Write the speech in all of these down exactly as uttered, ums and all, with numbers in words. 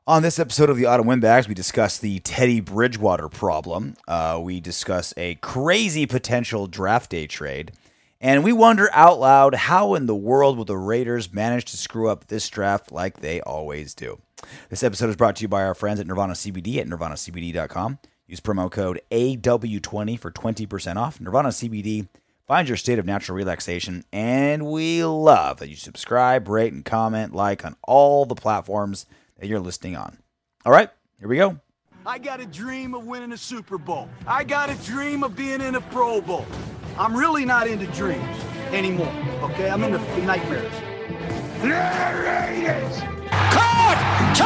On this episode of the Autumn Windbags, we discuss the Teddy Bridgewater problem. Uh, we discuss a crazy potential draft day trade. And we wonder out loud, how in the world will the Raiders manage to screw up this draft like they always do? This episode is brought to you by our friends at Nirvana C B D at nirvana c b d dot com. Use promo code A W twenty for twenty percent off. Nirvana C B D, find your state of natural relaxation. And we love that you subscribe, rate, and comment, like on all the platforms that you're listening on. All right, here we go. I got a dream of winning a Super Bowl. I got a dream of being in a Pro Bowl. I'm really not into dreams anymore, okay? I'm into nightmares. The Raiders! Caught!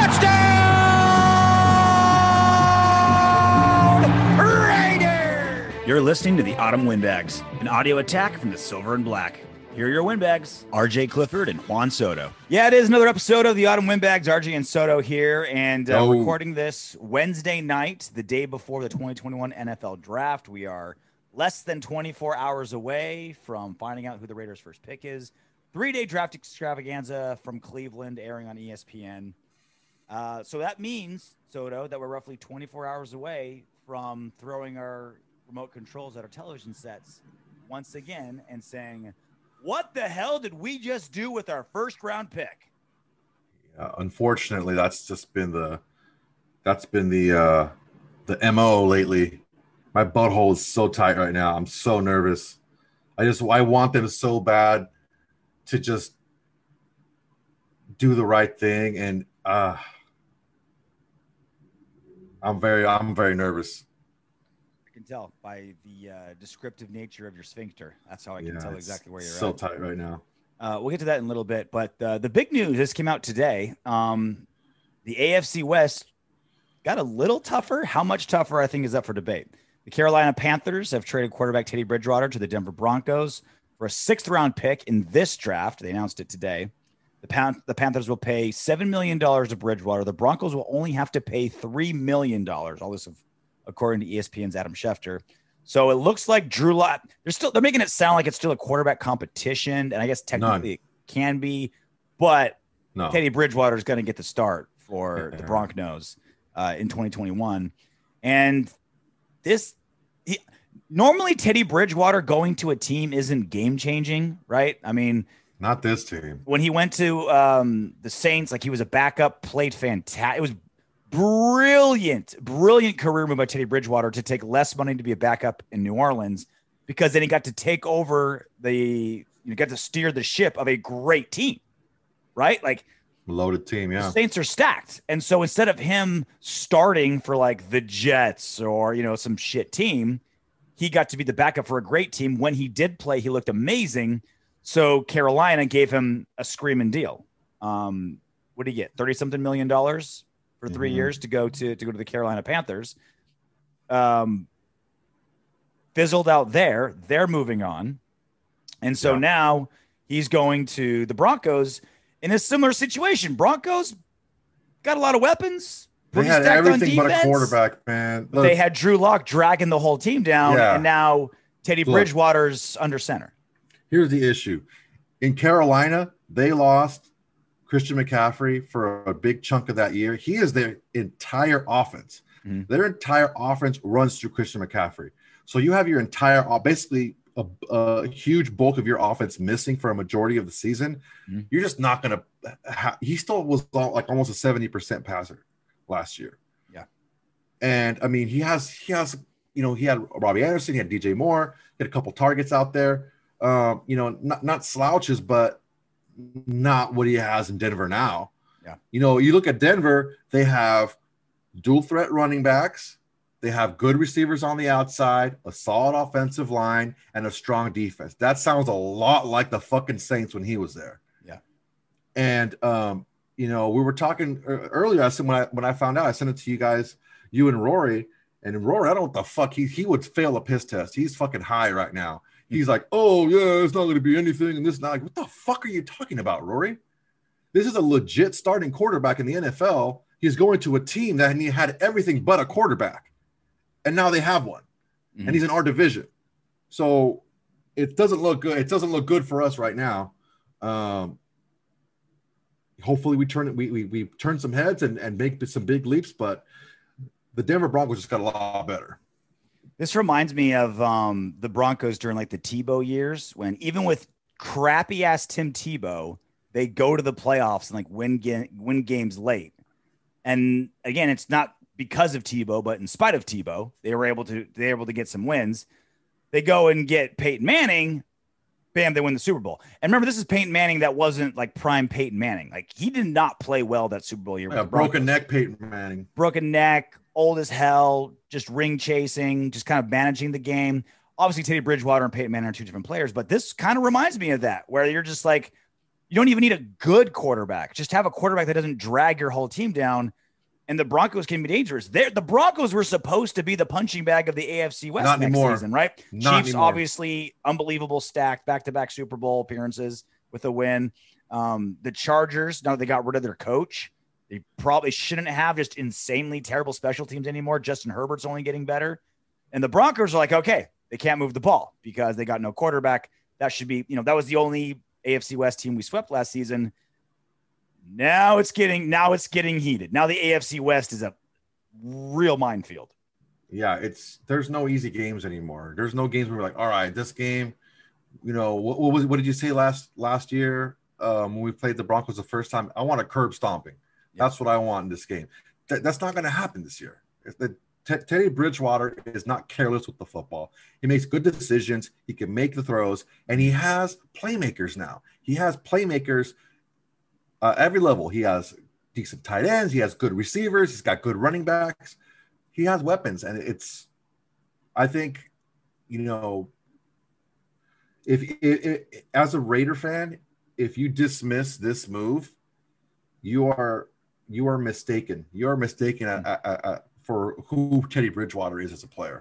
Touchdown! Raiders! You're listening to the Autumn Windbags, an audio attack from the Silver and Black. Here are your Windbags, R J Clifford and Juan Soto. Yeah, it is another episode of the Autumn Windbags. R J and Soto here, and uh, Oh. recording this Wednesday night, the day before the twenty twenty-one N F L Draft. We are less than twenty-four hours away from finding out who the Raiders' first pick is. Three-day draft extravaganza from Cleveland airing on E S P N. Uh, so that means, Soto, that we're roughly twenty-four hours away from throwing our remote controls at our television sets once again and saying, what the hell did we just do with our first round pick? Uh, unfortunately, that's just been the that's been the uh, the M O lately. My butthole is so tight right now. I'm so nervous. I just I want them so bad to just do the right thing, and uh, I'm very I'm very nervous. I can tell by the uh, descriptive nature of your sphincter. That's how I can Yeah, tell it's exactly where you're so at. tight right now. Uh, we'll get to that in a little bit, but uh, the big news just came out today. Um, the A F C West got a little tougher. How much tougher, I think, is up for debate. The Carolina Panthers have traded quarterback Teddy Bridgewater to the Denver Broncos for a sixth round pick in this draft. They announced it today. The, Pan- the Panthers will pay seven million dollars to Bridgewater. The Broncos will only have to pay three million dollars. All this, according to E S P N's Adam Schefter. So it looks like Drew Lock. They're still they're making it sound like it's still a quarterback competition, and I guess technically None. it can be, but No, Teddy Bridgewater is going to get the start for the Yeah. Broncos uh, in twenty twenty-one. And this, he, normally Teddy Bridgewater going to a team isn't game changing, right? I mean, not this team. when he went to um, the Saints, like he was a backup, played fantastic. It was brilliant, brilliant career move by Teddy Bridgewater to take less money to be a backup in New Orleans, because then he got to take over the, you know, got to steer the ship of a great team, right? Like, Loaded team, the yeah. Saints are stacked. And so instead of him starting for like the Jets or, you know, some shit team, he got to be the backup for a great team. When he did play, he looked amazing. So Carolina gave him a screaming deal. Um, what did he get? thirty something million dollars for three Mhm. years to go to, to go to the Carolina Panthers. Um, fizzled out there. They're moving on. And so Yeah. now he's going to the Broncos in a similar situation. Broncos got a lot of weapons. They pretty had stacked on everything but a defense, quarterback, man. But they had Drew Lock dragging the whole team down, Yeah. and now Teddy Look. Bridgewater's under center. Here's the issue. In Carolina, they lost Christian McCaffrey for a big chunk of that year. He is their entire offense. Mhm. Their entire offense runs through Christian McCaffrey. So you have your entire, basically a, a huge bulk of your offense missing for a majority of the season. Mhm. You're just not going to ha- – he still was all, like almost a seventy percent passer last year. Yeah. And, I mean, he has – he has – you know, he had Robbie Anderson. He had D J Moore. He had a couple targets out there. Um, you know, not, not slouches, but not what he has in Denver now. Yeah. You know, you look at Denver, they have dual threat running backs. They have good receivers on the outside, a solid offensive line, and a strong defense. That sounds a lot like the fucking Saints when he was there. Yeah. And, um, you know, we were talking ear- earlier. I said, when I, when I found out, I sent it to you guys, you and Rory, and Rory, I don't know what the fuck he, he would fail a piss test. He's fucking high right now. He's like, oh, yeah, it's not going to be anything. And this, not like, what the fuck are you talking about, Rory? This is a legit starting quarterback in the N F L. He's going to a team that he had everything but a quarterback. And now they have one. Mhm. And he's in our division. So it doesn't look good. It doesn't look good for us right now. Um, hopefully we turn it, we, we, we turn some heads and, and make some big leaps, but the Denver Broncos just got a lot better. This reminds me of um, the Broncos during like the Tebow years, when even with crappy ass Tim Tebow, they go to the playoffs and like win, ga- win games late. And again, it's not because of Tebow, but in spite of Tebow, they were able to, they were able to get some wins. They go and get Peyton Manning, bam, they win the Super Bowl. And remember, this is Peyton Manning that wasn't like prime Peyton Manning. Like he did not play well that Super Bowl year. Yeah, broken neck Peyton Manning. Broken neck, old as hell, just ring chasing, just kind of managing the game. Obviously, Teddy Bridgewater and Peyton Manning are two different players, but this kind of reminds me of that, where you're just like, you don't even need a good quarterback. Just have a quarterback that doesn't drag your whole team down. And the Broncos can be dangerous. They're, the Broncos were supposed to be the punching bag of the A F C West Not next anymore. season, right? Not Chiefs, anymore. obviously, unbelievable stacked back-to-back Super Bowl appearances with a win. Um, the Chargers, now they got rid of their coach. They probably shouldn't have just insanely terrible special teams anymore. Justin Herbert's only getting better. And the Broncos are like, okay, they can't move the ball because they got no quarterback. That should be, you know, that was the only A F C West team we swept last season. Now it's getting, now it's getting heated. Now the A F C West is a real minefield. Yeah, it's there's no easy games anymore. There's no games where we're like, all right, this game, you know, what, what was what did you say last last year um, when we played the Broncos the first time? I want a curb stomping. Yeah. That's what I want in this game. Th- that's not going to happen this year. If the T- Teddy Bridgewater is not careless with the football. He makes good decisions. He can make the throws, and he has playmakers now. He has playmakers uh, every level. He has decent tight ends. He has good receivers. He's got good running backs. He has weapons, and it's. I think, you know, if, if, if as a Raider fan, if you dismiss this move, you are you are mistaken. You are mistaken at, at, at, for who Teddy Bridgewater is as a player.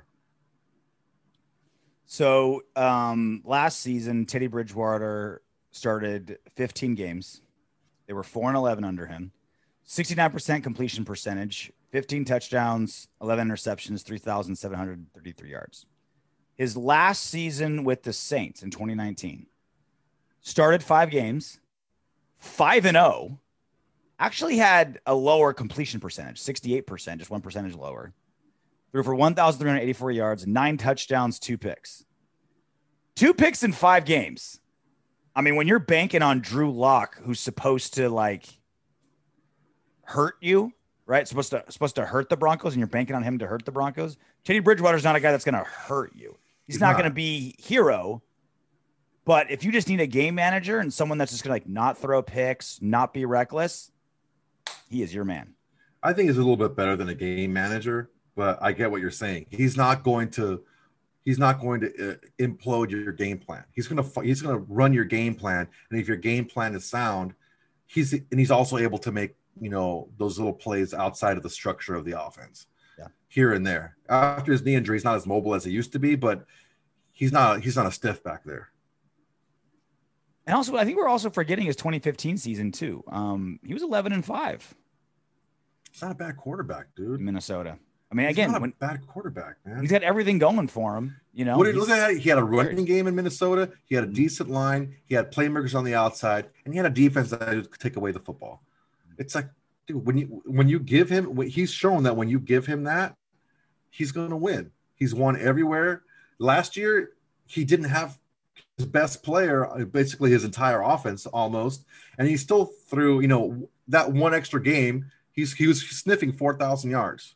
So um, last season, Teddy Bridgewater started fifteen games. They were four and eleven under him, sixty-nine percent completion percentage, fifteen touchdowns, eleven interceptions, three thousand seven hundred thirty-three yards. His last season with the Saints in twenty nineteen, started five games, five and oh, actually had a lower completion percentage, sixty-eight percent, just one percentage lower. Threw for one thousand three hundred eighty-four yards, nine touchdowns, two picks. Two picks in five games. I mean, when you're banking on Drew Lock, who's supposed to like hurt you, right? Supposed to supposed to hurt the Broncos, and you're banking on him to hurt the Broncos. Teddy Bridgewater's not a guy that's going to hurt you. He's, He's not, not. going to be hero. But if you just need a game manager and someone that's just going to like not throw picks, not be reckless, he is your man. I think he's a little bit better than a game manager, but I get what you're saying. He's not going to. He's not going to uh, implode your game plan. He's going to he's going to run your game plan, and if your game plan is sound, he's and he's also able to make, you know, those little plays outside of the structure of the offense, yeah, here and there. After his knee injury, he's not as mobile as he used to be, but he's not he's not a stiff back there. And also, I think we're also forgetting his twenty fifteen season too. Um, he was eleven and five. It's not a bad quarterback, dude. In Minnesota. I mean, he's again, not a when, bad quarterback, man. He's got everything going for him. You know, what did look at? He had a running game in Minnesota. He had a decent line. He had playmakers on the outside, and he had a defense that could take away the football. It's like, dude, when you when you give him, he's shown that when you give him that, he's going to win. He's won everywhere. Last year, he didn't have his best player, basically his entire offense almost, and he still threw, you know, that one extra game. He's he was sniffing four thousand yards.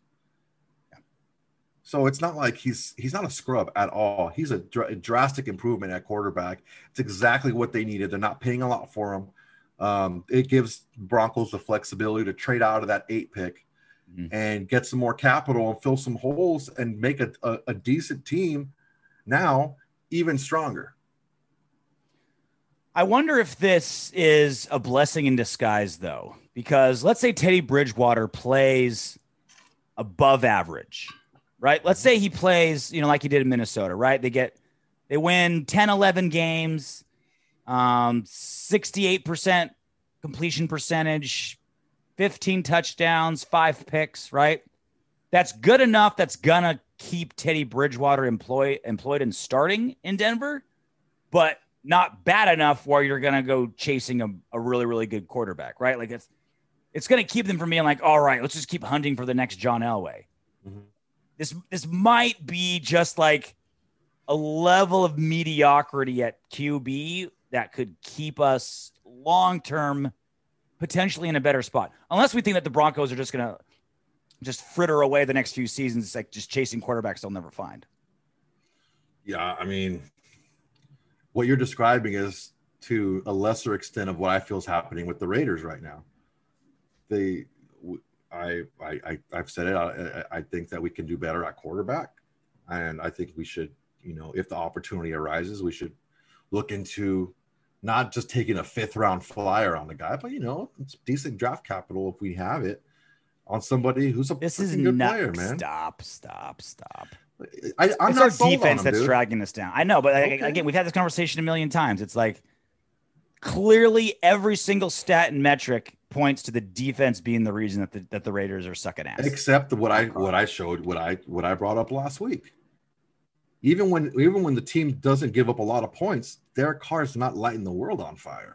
So it's not like he's he's not a scrub at all. He's a, dr- a drastic improvement at quarterback. It's exactly what they needed. They're not paying a lot for him. Um, it gives Broncos the flexibility to trade out of that eight pick mm-hmm. and get some more capital and fill some holes and make a, a, a decent team now even stronger. I wonder if this is a blessing in disguise, though, because let's say Teddy Bridgewater plays above average. Right. Let's say he plays, you know, like he did in Minnesota, right? They get, they win ten, eleven games, um, sixty-eight percent completion percentage, fifteen touchdowns, five picks, right? That's good enough. That's going to keep Teddy Bridgewater employ, employed and starting in Denver. But not bad enough where you're going to go chasing a, a really, really good quarterback, right? Like it's, it's going to keep them from being like, all right, let's just keep hunting for the next John Elway. Mm-hmm. This, this might be just like a level of mediocrity at Q B that could keep us long-term potentially in a better spot. Unless we think that the Broncos are just going to just fritter away the next few seasons, like just chasing quarterbacks they'll never find. Yeah, I mean, what you're describing is to a lesser extent of what I feel is happening with the Raiders right now. They, I, I, I've said it. I, I think that we can do better at quarterback, and I think we should, you know, if the opportunity arises, we should look into not just taking a fifth round flyer on the guy, but you know, it's decent draft capital if we have it on somebody who's a this is good not, player, man. Stop, stop, stop. I, I'm it's not our sold defense on him, that's dude. dragging us down. I know, but okay. Again, we've had this conversation a million times. It's like clearly every single stat and metric points to the defense being the reason that the, that the Raiders are sucking ass. Except what I what I showed, what I what I brought up last week. Even when even when the team doesn't give up a lot of points, Derek Carr's not lighting the world on fire.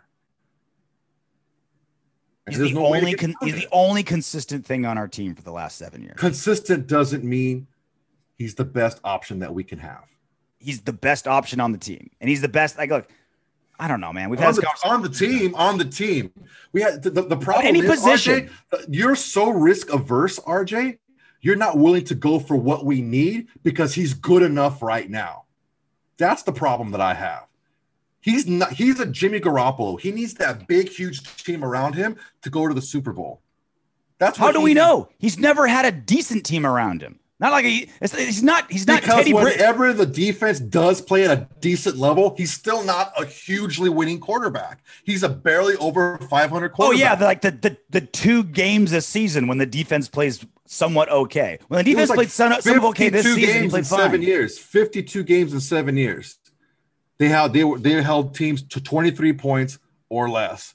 He's the, no only con- he's the only consistent thing on our team for the last seven years. Consistent doesn't mean he's the best option that we can have. He's the best option on the team. And he's the best. Like, look, I don't know, man. We've on, had the, on the team, on the team. We had the, the, the problem any is, position. R J, you're so risk averse, R J. You're not willing to go for what we need because he's good enough right now. That's the problem that I have. He's not. He's a Jimmy Garoppolo. He needs that big, huge team around him to go to the Super Bowl. That's how do we needs. know? He's never had a decent team around him. Not like he, he's not. He's not because Teddy whenever Brid- the defense does play at a decent level, he's still not a hugely winning quarterback. He's a barely over five hundred quarterback. Oh yeah, the, like the, the the two games this season when the defense plays somewhat okay. When the defense like played somewhat some okay this season, games he played in fine. Seven years, fifty-two games in seven years. They held they were they held teams to twenty-three points or less.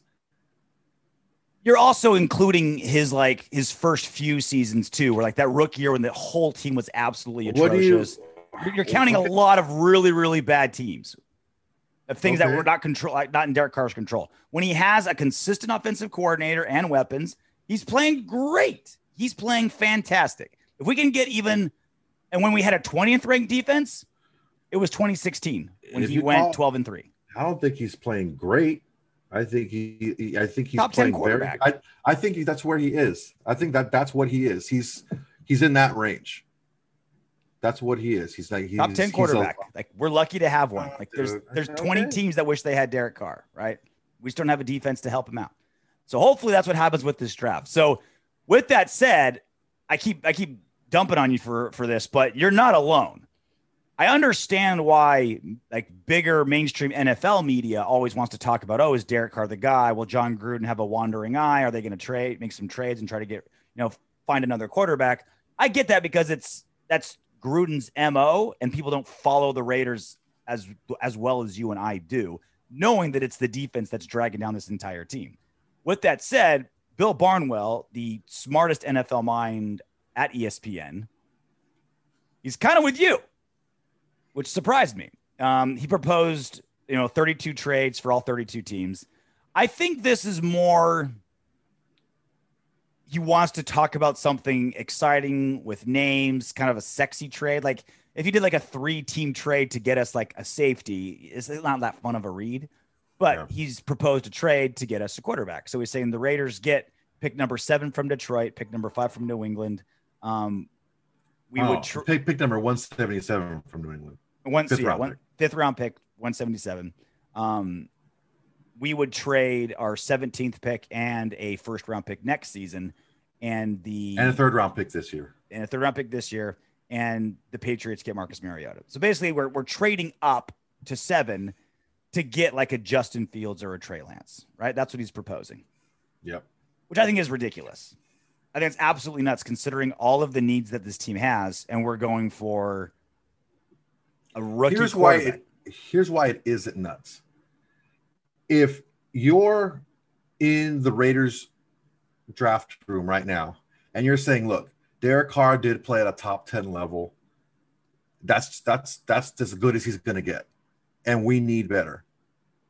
You're also including his like his first few seasons too, where like that rookie year when the whole team was absolutely atrocious. You, you're counting okay. a lot of really, really bad teams, of things okay. that were not control, like not in Derek Carr's control. When he has a consistent offensive coordinator and weapons, he's playing great. He's playing fantastic. If we can get even, and when we had a twentieth ranked defense, it was twenty sixteen when he went call, twelve and three. I don't think he's playing great. I think he, he I think he's top playing ten very. I, I think he, that's where he is. I think that that's what he is. He's he's in that range. That's what he is. He's like he's, top ten quarterback. A, like we're lucky to have one. Like there's dude, there's okay. twenty teams that wish they had Derek Carr. Right? We just don't have a defense to help him out. So hopefully that's what happens with this draft. So with that said, I keep I keep dumping on you for for this, but you're not alone. I understand why like bigger mainstream N F L media always wants to talk about, oh, is Derek Carr the guy? Will John Gruden have a wandering eye? Are they going to trade, make some trades and try to get, you know, find another quarterback? I get that because it's that's Gruden's M O and people don't follow the Raiders as as well as you and I do, knowing that it's the defense that's dragging down this entire team. With that said, Bill Barnwell, the smartest N F L mind at E S P N, he's kind of with you, which surprised me. Um, he proposed, you know, thirty-two trades for all thirty-two teams. I think this is more, he wants to talk about something exciting with names, kind of a sexy trade. Like if he did like a three-team trade to get us like a safety, it's not that fun of a read. But yeah. he's proposed a trade to get us a quarterback. So he's saying the Raiders get pick number seven from Detroit, pick number five from New England. Um, we oh, would tr- pick pick number one seventy-seven from New England. One, fifth, yeah, round one pick. fifth round pick, one seventy-seven. Um, we would trade our seventeenth pick and a first round pick next season, and the and a third round pick this year, and a third round pick this year, and the Patriots get Marcus Mariota. So basically, we're we're trading up to seven to get like a Justin Fields or a Trey Lance, right? That's what he's proposing. Yep. Which I think is ridiculous. I think it's absolutely nuts considering all of the needs that this team has, and we're going for a rookie here's why quarterback. it, here's why it isn't nuts. If you're in the Raiders draft room right now and you're saying, look, Derek Carr did play at a top ten level. That's that's that's as good as he's going to get. And we need better.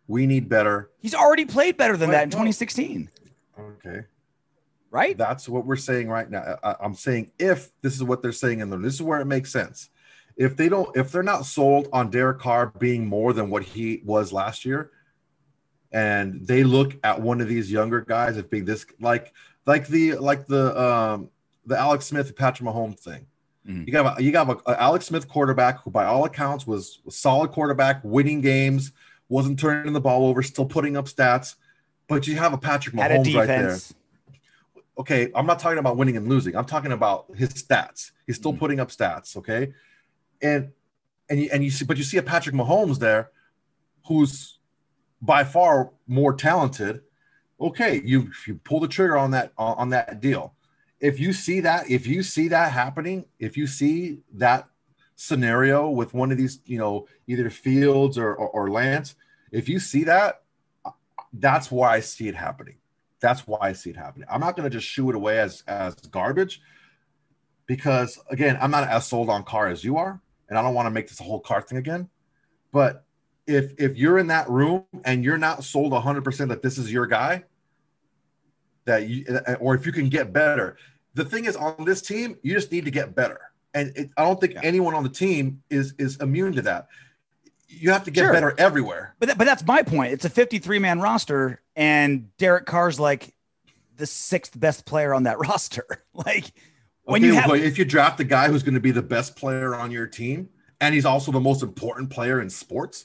We need better. He's already played better than Wait, that in no. twenty sixteen. Okay. Right? That's what we're saying right now. I, I'm saying if this is what they're saying in them, this is where it makes sense. If they don't, if they're not sold on Derek Carr being more than what he was last year, and they look at one of these younger guys as being this like like the like the um the Alex Smith Patrick Mahomes thing. Mm-hmm. You got a, you got a, a Alex Smith quarterback who by all accounts was a solid quarterback, winning games, wasn't turning the ball over, still putting up stats, but you have a Patrick Mahomes right there. Okay, I'm not talking about winning and losing. I'm talking about his stats. He's still mm-hmm. putting up stats, okay? And and you, and you see, but you see a Patrick Mahomes there, who's by far more talented. Okay, you you pull the trigger on that on, on that deal. If you see that, if you see that happening, if you see that scenario with one of these, you know, either Fields or or, or Lance, if you see that, that's why I see it happening. That's why I see it happening. I'm not going to just shoo it away as, as garbage because, again, I'm not as sold on Carr as you are, and I don't want to make this a whole Carr thing again. But if if you're in that room and you're not sold one hundred percent that this is your guy, that you, or if you can get better, the thing is on this team, you just need to get better. And it, I don't think yeah. anyone on the team is is immune to that. You have to get sure. better everywhere. But, th- but that's my point. It's a fifty-three man roster, and Derek Carr's like the sixth best player on that roster. Like when okay, you have, well, if you draft the guy who's going to be the best player on your team, and he's also the most important player in sports,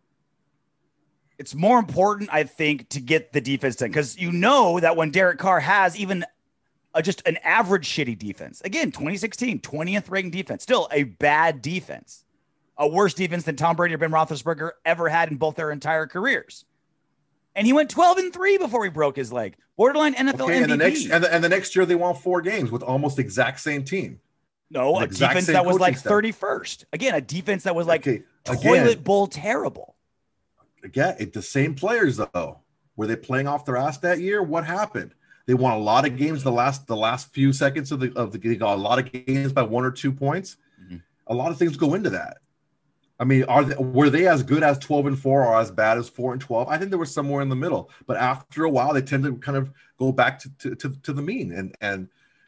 it's more important, I think, to get the defense done because you know that when Derek Carr has even a, just an average shitty defense, again, twenty sixteen, twentieth ranked defense, still a bad defense. A worse defense than Tom Brady or Ben Roethlisberger ever had in both their entire careers. And he went twelve and three before he broke his leg. Borderline N F L okay, M V P. And the, next, and, the, and the next year they won four games with almost the exact same team. No, the a defense that was like staff. thirty-first. Again, a defense that was like okay, toilet again, bowl terrible. Again, it, the same players, though. Were they playing off their ass that year? What happened? They won a lot of games the last the last few seconds of the of the they got a lot of games by one or two points. Mm-hmm. A lot of things go into that. I mean, are they, were they as good as twelve and four or as bad as four and twelve? I think they were somewhere in the middle. But after a while, they tend to kind of go back to to, to, to the mean. And and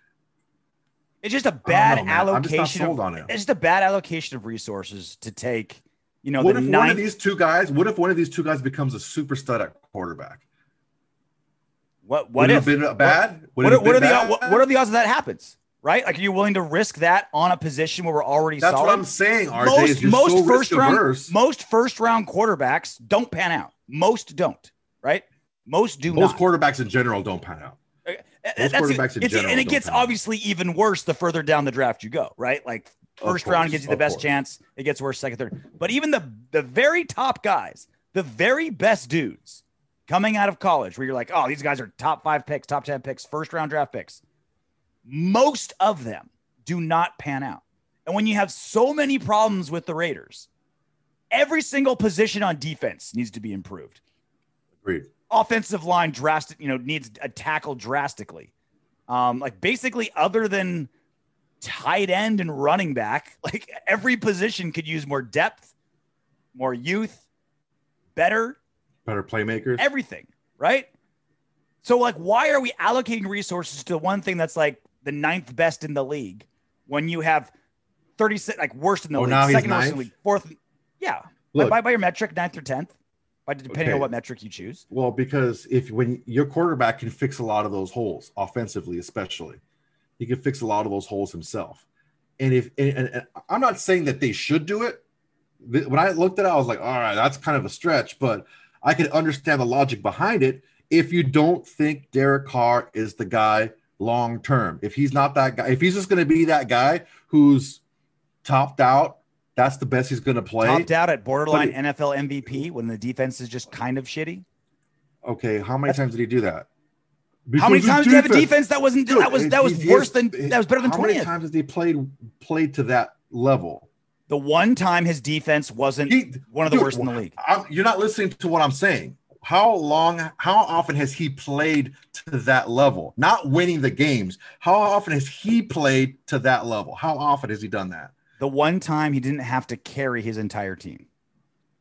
it's just a bad know, allocation. I'm just not sold of, on it. It's just a bad allocation of resources to take. You know, what the if ninth, one of these two guys? What if one of these two guys becomes a super stud at quarterback? What what Would if it have been bad? What, what, are, what are the what, what are the odds of that happens? Right? Like, are you willing to risk that on a position where we're already That's solid? what I'm saying, R J. Most, you're most so first round, risk-averse. most first round quarterbacks don't pan out. Most don't, right? Most do Most not. quarterbacks in general don't pan out. Most That's quarterbacks in it's, general and it don't gets pan out. obviously even worse the further down the draft you go, right? Like first course, round gives you the of best course. chance. It gets worse second, third. But even the the very top guys, the very best dudes coming out of college, where you're like, oh, these guys are top five picks, top ten picks, first round draft picks. Most of them do not pan out. And when you have so many problems with the Raiders, every single position on defense needs to be improved. Agreed. Offensive line drastic, you know, needs a tackle drastically. Um, like basically other than tight end and running back, like every position could use more depth, more youth, better, better playmakers, everything, right? So like, why are we allocating resources to one thing that's like the ninth best in the league when you have thirty-six, like worst in the oh, league, now he's second worst in ninth? the league, fourth. Yeah. Look, by, by your metric, ninth or tenth, by depending okay. on what metric you choose. Well, because if when your quarterback can fix a lot of those holes offensively, especially, he can fix a lot of those holes himself. And if and, and, and I'm not saying that they should do it. When I looked at it, I was like, all right, that's kind of a stretch, but I can understand the logic behind it. If you don't think Derek Carr is the guy long term, if he's not that guy, if he's just going to be that guy who's topped out, that's the best he's going to play. Topped out at borderline it, N F L M V P when the defense is just kind of shitty. Okay, how many times did he do that? Because how many times did he have a defense that wasn't Dude, that was that was worse than that was better than twentieth? How many times has he played played to that level? The one time his defense wasn't he, one of the dude, worst in the league. I'm, you're not listening to what I'm saying. How long, how often has he played to that level? Not winning the games. How often has he played to that level? How often has he done that? The one time he didn't have to carry his entire team.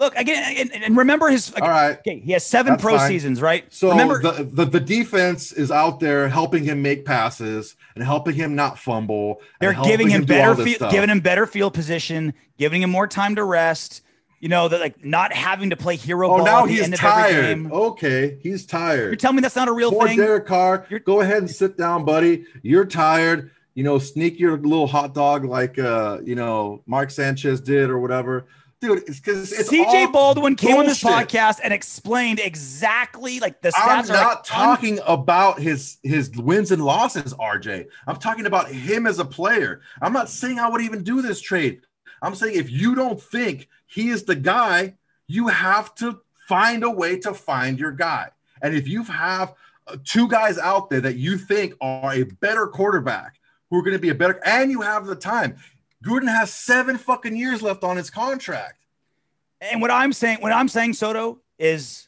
Look again, and, and remember his. All right. Okay, he has seven That's pro fine. seasons, right? So remember the, the the defense is out there helping him make passes and helping him not fumble. they're and helping giving him do all better, this field, stuff. giving him better field position, giving him more time to rest. You know that like not having to play hero Oh, ball now at the he's end of every tired. game. Okay, he's tired. You're telling me that's not a real Poor thing? Derek Carr, You're- go ahead and sit down, buddy. You're tired. You know, sneak your little hot dog like uh, you know, Mark Sanchez did or whatever. Dude, it's because it's C J all Baldwin came on this bullshit. podcast and explained exactly like the I'm stats are not like, un- talking about his his wins and losses, R J. I'm talking about him as a player. I'm not saying I would even do this trade. I'm saying if you don't think he is the guy, you have to find a way to find your guy. And if you have uh, two guys out there that you think are a better quarterback, who are going to be a better, and you have the time, Gruden has seven fucking years left on his contract. And what I'm saying, what I'm saying, Soto, is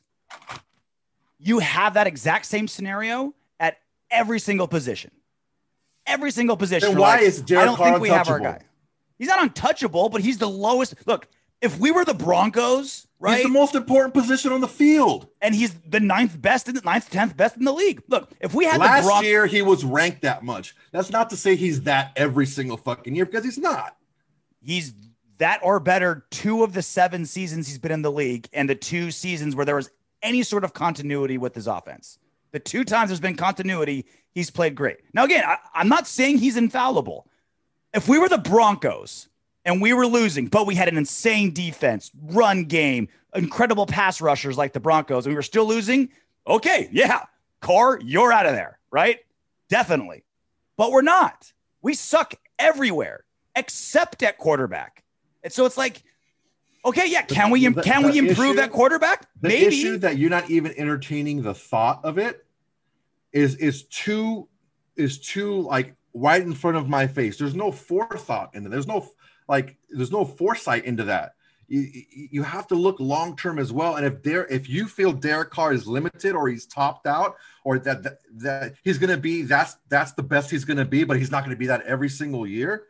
you have that exact same scenario at every single position. Every single position. Then You're why like, is Derek I don't Carr think we have our untouchable? guy. He's not untouchable, but he's the lowest. Look, if we were the Broncos, right? He's the most important position on the field. and he's the ninth best in the ninth, tenth best in the league. Look, if we had the Last Broncos, year, he was ranked that much. That's not to say he's that every single fucking year because he's not. he's that or better two of the seven seasons he's been in the league and the two seasons where there was any sort of continuity with his offense. The two times there's been continuity, he's played great. Now, again, I, I'm not saying he's infallible. If we were the Broncos and we were losing, but we had an insane defense, run game, incredible pass rushers like the Broncos, and we were still losing, okay, yeah, Carr, you're out of there, right? Definitely. But we're not. We suck everywhere except at quarterback. And so it's like, okay, yeah, can we The- can the we improve issue- that quarterback? The Maybe. issue that you're not even entertaining the thought of it is is too is too like right in front of my face. There's no forethought in it. There's no like there's no foresight into that. You, you you have to look long term as well. And if there if you feel Derek Carr is limited or he's topped out or that that, that he's going to be that's that's the best he's going to be, but he's not going to be that every single year.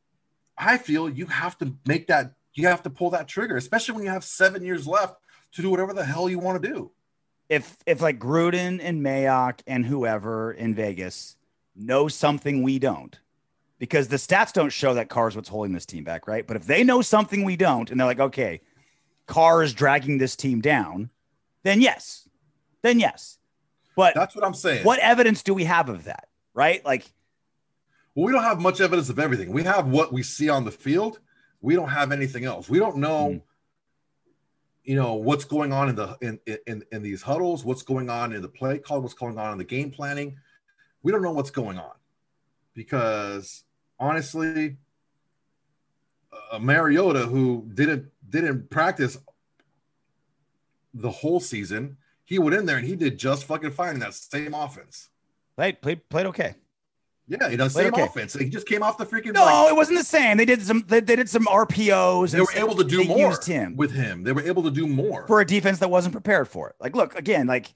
I feel you have to make that, you have to pull that trigger, especially when you have seven years left to do whatever the hell you want to do. if if like Gruden and Mayock and whoever in Vegas know something we don't, because the stats don't show that Carr's what's holding this team back, right? But if they know something we don't, and they're like, okay, Carr is dragging this team down, then yes, then yes. But That's what I'm saying. what evidence do we have of that, right? Like, Well, we don't have much evidence of everything. We have what we see on the field. We don't have anything else. We don't know, Mm. you know, what's going on in the in, in in these huddles, what's going on in the play call, what's going on in the game planning. We don't know what's going on because honestly, uh, Mariota, who didn't didn't practice the whole season, he went in there and he did just fucking fine in that same offense. played played played okay. Yeah, he does Played same okay. offense. He just came off the freaking. No, like, it wasn't the same. They did some they, they did some R P Os. they and were able to do they more used him with him. They were able to do more. for a defense that wasn't prepared for it. Like, look again, like.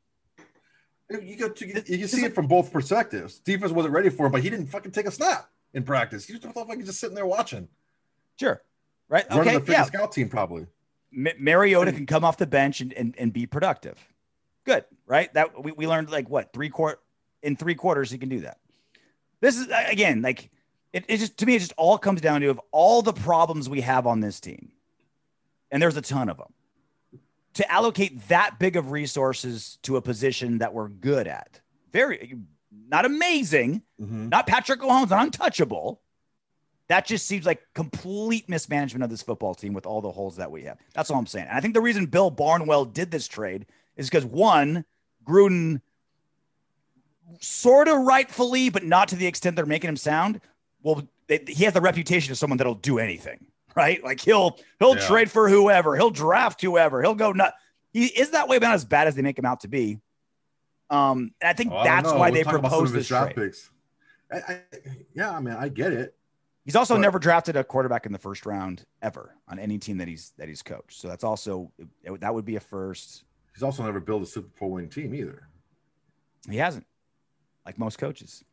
You got to, you can see it from both perspectives. Defense wasn't ready for him, but he didn't fucking take a snap in practice. He just felt like he's just sitting there watching, Sure. Right. running Okay. the freaking Yeah. scout team probably. Ma- Mariota can come off the bench and, and, and be productive. Good. Right. That we, we learned like what three quart in three quarters. He can do that. This is again, like it, it just, to me, it just all comes down to of all the problems we have on this team. And there's a ton of them. To allocate that big of resources to a position that we're good at. Very, not amazing, Mhm. not Patrick Mahomes, not untouchable. That just seems like complete mismanagement of this football team with all the holes that we have. That's all I'm saying. And I think the reason Bill Barnwell did this trade is because one, Gruden sort of rightfully, but not to the extent they're making him sound. Well, they, he has the reputation of someone that'll do anything, right? Like he'll he'll Yeah. trade for whoever, he'll draft whoever, he'll go nut. He is that way, but not as bad as they make him out to be. Um, and I think Oh, I don't that's know. why We'll they talk about some proposed of this his draft trade. picks. I, I, yeah, I mean, I get it. He's also But- never drafted a quarterback in the first round ever on any team that he's that he's coached. So that's also that would be a first. He's also never built a Super Bowl winning team either. He hasn't, like most coaches.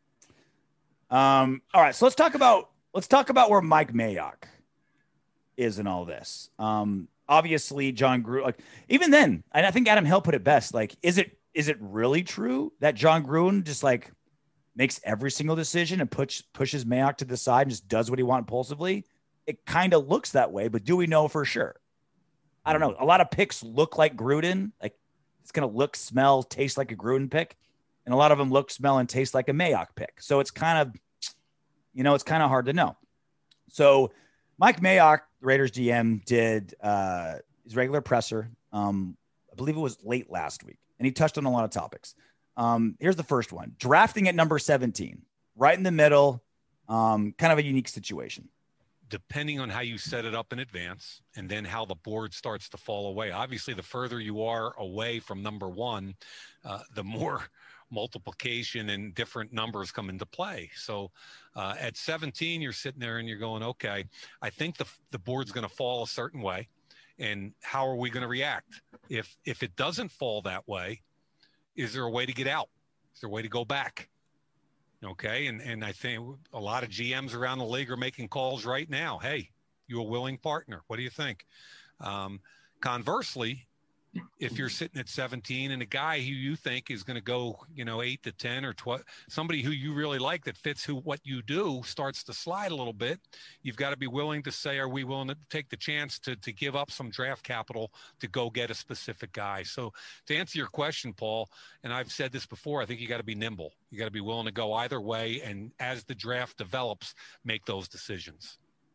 Um. All right. So let's talk about let's talk about where Mike Mayock is in all this. Um. obviously John Gruden, like even then, and I think Adam Hill put it best. Like, is it is it really true that John Gruden just like makes every single decision and push, pushes Mayock to the side and just does what he wants impulsively? It kind of looks that way, but do we know for sure? I don't know. A lot of picks look like Gruden. Like it's going to look, smell, taste like a Gruden pick. And a lot of them look, smell, and taste like a Mayock pick. So it's kind of, you know, it's kind of hard to know. So Mike Mayock, the Raiders G M, did uh, his regular presser. Um, I believe it was late last week. And he touched on a lot of topics. Um, here's the first one. Drafting at number seventeen, right in the middle, um, kind of a unique situation. Depending on how you set it up in advance and then how the board starts to fall away. Obviously, the further you are away from number one, uh, the more multiplication and different numbers come into play. So uh, at seventeen, you're sitting there and you're going, okay, I think the, the board's going to fall a certain way. And how are we going to react? If, if it doesn't fall that way, is there a way to get out? Is there a way to go back? Okay. And, and I think a lot of G Ms around the league are making calls right now. Hey, you a willing partner? What do you think? Um, conversely, if you're sitting at seventeen and a guy who you think is going to go, you know, eight to ten or twelve, somebody who you really like that fits who, what you do starts to slide a little bit, you've got to be willing to say, are we willing to take the chance to, to give up some draft capital to go get a specific guy? So to answer your question, Paul, and I've said this before, I think you got to be nimble. You got to be willing to go either way. And as the draft develops, make those decisions.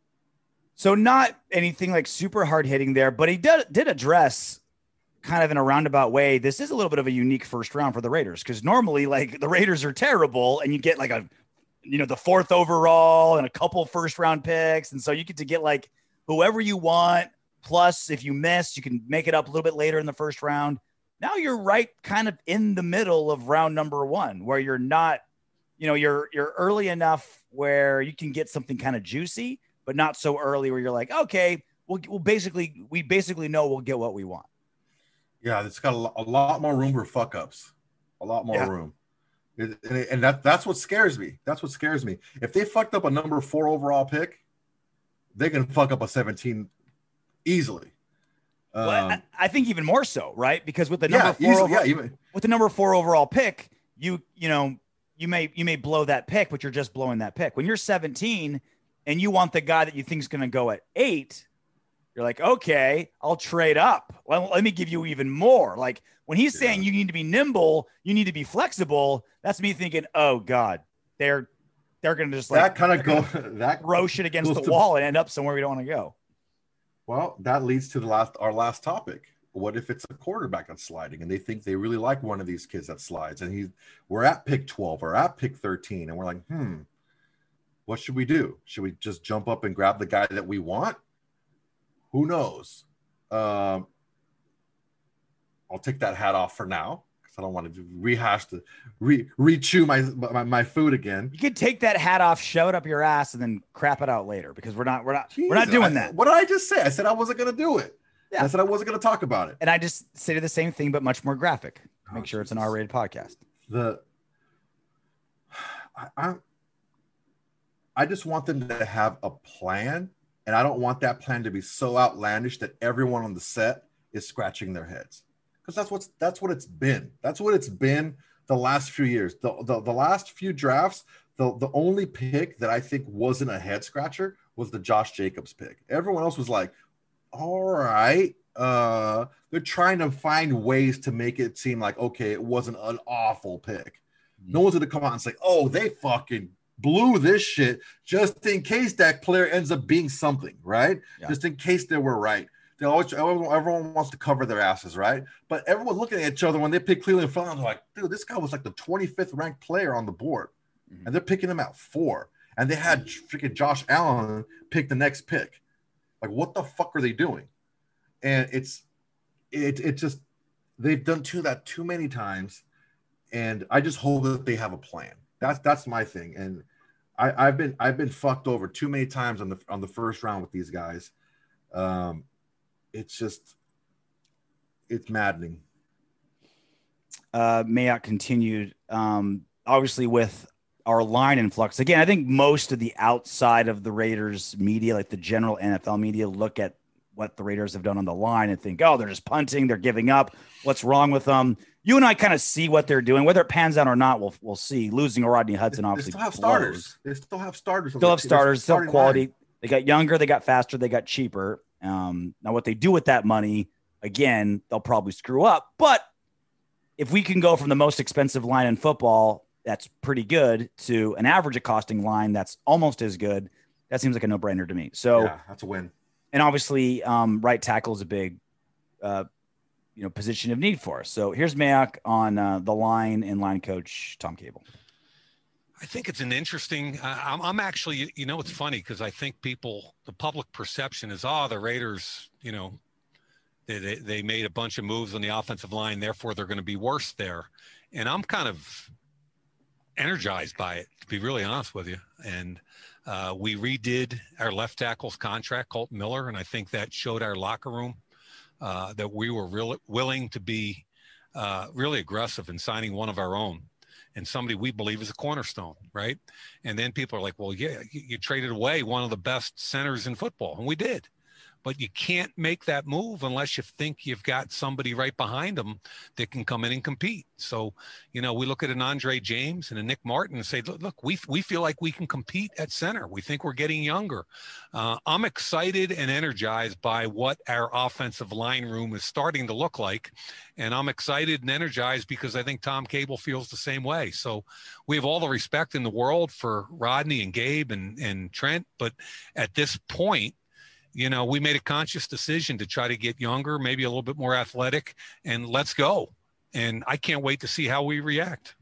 So not anything like super hard hitting there, but he did, did address kind of in a roundabout way. This is a little bit of a unique first round for the Raiders, because normally like the Raiders are terrible and you get like a, you know, the fourth overall and a couple first round picks. And so you get to get like whoever you want. Plus, if you miss, you can make it up a little bit later in the first round. Now you're right kind of in the middle of round number one, where you're not, you know, you're, you're early enough where you can get something kind of juicy, but not so early where you're like, okay, we'll, we'll basically, we basically know we'll get what we want. Yeah, it's got a, lo- a lot more room for fuck ups, a lot more yeah. room, it, and, and that that's what scares me. That's what scares me. If they fucked up a number four overall pick, they can fuck up a seventeen easily. Well, um, I, I think even more so, right? Because with the number yeah, four, easily, overall, yeah, even, with the number four overall pick, you you know you may you may blow that pick, but you're just blowing that pick. When you're seventeen and you want the guy that you think is going to go at eight. You're like, okay, I'll trade up. Well, let me give you even more. Like when he's saying yeah. you need to be nimble, you need to be flexible. That's me thinking, oh God, they're they're gonna just like that kind of go that throw shit against the to, wall and end up somewhere we don't want to go. Well, that leads to the last our last topic. What if it's a quarterback that's sliding and they think they really like one of these kids that slides, and he we're at pick twelve or at pick thirteen, and we're like, hmm, what should we do? Should we just jump up and grab the guy that we want? Who knows? Um, I'll take that hat off for now because I don't want to rehash the re re-chew my, my my food again. You could take that hat off, shove it up your ass, and then crap it out later because we're not we're not Jesus, we're not doing I, that. What did I just say? I said I wasn't going to do it. Yeah. I said I wasn't going to talk about it. And I just say the same thing, but much more graphic. Make oh, sure Jesus. It's an R-rated podcast. The I, I I just want them to have a plan. And I don't want that plan to be so outlandish that everyone on the set is scratching their heads, because that's what's that's what it's been. That's what it's been the last few years. The, the, the last few drafts, the, the only pick that I think wasn't a head scratcher was the Josh Jacobs pick. Everyone else was like, all right. Uh, they're trying to find ways to make it seem like, okay, it wasn't an awful pick. Mm-hmm. No one's going to come out and say, oh, they fucking blew this shit just in case that player ends up being something, right? Yeah. Just in case they were right. They always everyone wants to cover their asses, right? But everyone's looking at each other when they pick Cleveland Felon. They're like, dude, this guy was like the twenty-fifth ranked player on the board, mm-hmm. and they're picking him at four. And they had freaking Josh Allen pick the next pick. Like, what the fuck are they doing? And it's it it just they've done to that too many times, and I just hope that they have a plan. That's that's my thing, and I, I've been I've been fucked over too many times on the on the first round with these guys. Um, it's just it's maddening. Uh, Mayock continued, um, obviously with our line influx. Again, I think most of the outside of the Raiders media, like the general N F L media, look at what the Raiders have done on the line and think, oh, they're just punting, they're giving up. What's wrong with them? You and I kind of see what they're doing. Whether it pans out or not, we'll we'll see. Losing Rodney Hudson They obviously still have blows. starters. They still have starters. Still have starters, still have starting quality. line. They got younger, they got faster, they got cheaper. Um, now, what they do with that money, again, they'll probably screw up. But if we can go from the most expensive line in football, that's pretty good, to an average costing line that's almost as good, that seems like a no-brainer to me. So, yeah, that's a win. and obviously, um, right tackle is a big, uh, you know, position of need for us. So here's Mayock on uh, the line and line coach Tom Cable. I think it's an interesting. Uh, I'm, I'm actually, you know, it's funny because I think people, the public perception is, oh, the Raiders, you know, they, they they made a bunch of moves on the offensive line, therefore they're going to be worse there. And I'm kind of energized by it, to be really honest with you. And uh, we redid our left tackle's contract, Colton Miller, and I think that showed our locker room uh, that we were really willing to be uh, really aggressive in signing one of our own. And somebody we believe is a cornerstone, right? And then people are like, well, yeah, you, you traded away one of the best centers in football. And we did. But you can't make that move unless you think you've got somebody right behind them that can come in and compete. So, you know, we look at an Andre James and a Nick Martin and say, look, look we, we feel like we can compete at center. We think we're getting younger. Uh, I'm excited and energized by what our offensive line room is starting to look like. And I'm excited and energized because I think Tom Cable feels the same way. So we have all the respect in the world for Rodney and Gabe and, and Trent. But at this point, you know, we made a conscious decision to try to get younger, maybe a little bit more athletic, and let's go. And I can't wait to see how we react.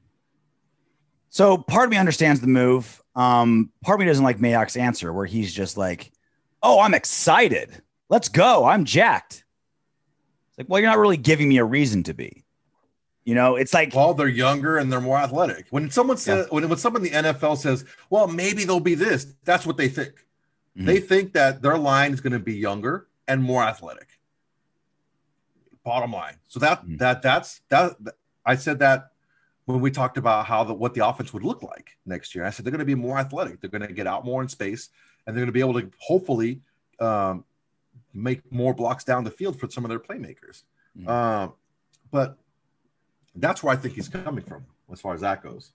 So part of me understands the move. Um, part of me doesn't like Mayock's answer where he's just like, oh, I'm excited. Let's go. I'm jacked. It's like, well, you're not really giving me a reason to be. You know, it's like, well, they're younger and they're more athletic. When someone says, Yeah. when, when someone in the N F L says, well, maybe they'll be this, that's what they think. Mhm. They think that their line is going to be younger and more athletic. Bottom line. So that Mhm. that that's that. I said that when we talked about how the what the offense would look like next year. I said they're going to be more athletic. They're going to get out more in space, and they're going to be able to hopefully um, make more blocks down the field for some of their playmakers. Mhm. Um, but that's where I think he's coming from as far as that goes.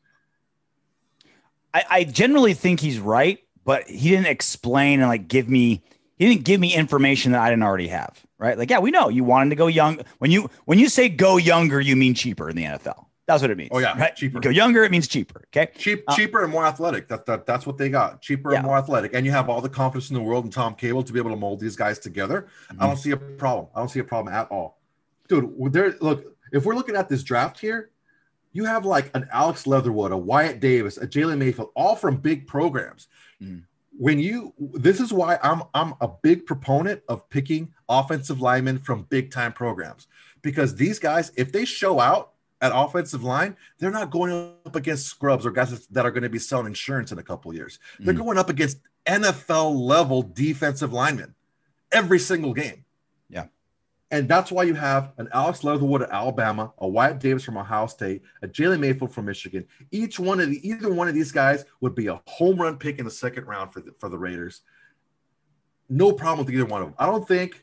I, I generally think he's right, but he didn't explain and like give me, he didn't give me information that I didn't already have, right? Like, yeah, we know you wanted to go young. When you, when you say go younger, you mean cheaper in the N F L. That's what it means. Oh, yeah, right? cheaper. You go younger, it means cheaper. Okay. Cheap, Uh, cheaper and more athletic. That, that that's what they got. Cheaper Yeah. and more athletic, and you have all the confidence in the world in Tom Cable to be able to mold these guys together. Mm-hmm. I don't see a problem. I don't see a problem at all, dude. There, look. If we're looking at this draft here, you have like an Alex Leatherwood, a Wyatt Davis, a Jalen Mayfield, all from big programs. Mm. When you, this is why I'm I'm a big proponent of picking offensive linemen from big time programs, because these guys, if they show out at offensive line, they're not going up against scrubs or guys that are going to be selling insurance in a couple of years. They're Mm. going up against N F L level defensive linemen every single game. Yeah. And that's why you have an Alex Leatherwood at Alabama, a Wyatt Davis from Ohio State, a Jalen Mayfield from Michigan. Each one of the, either one of these guys would be a home run pick in the second round for the, for the Raiders. No problem with either one of them. I don't think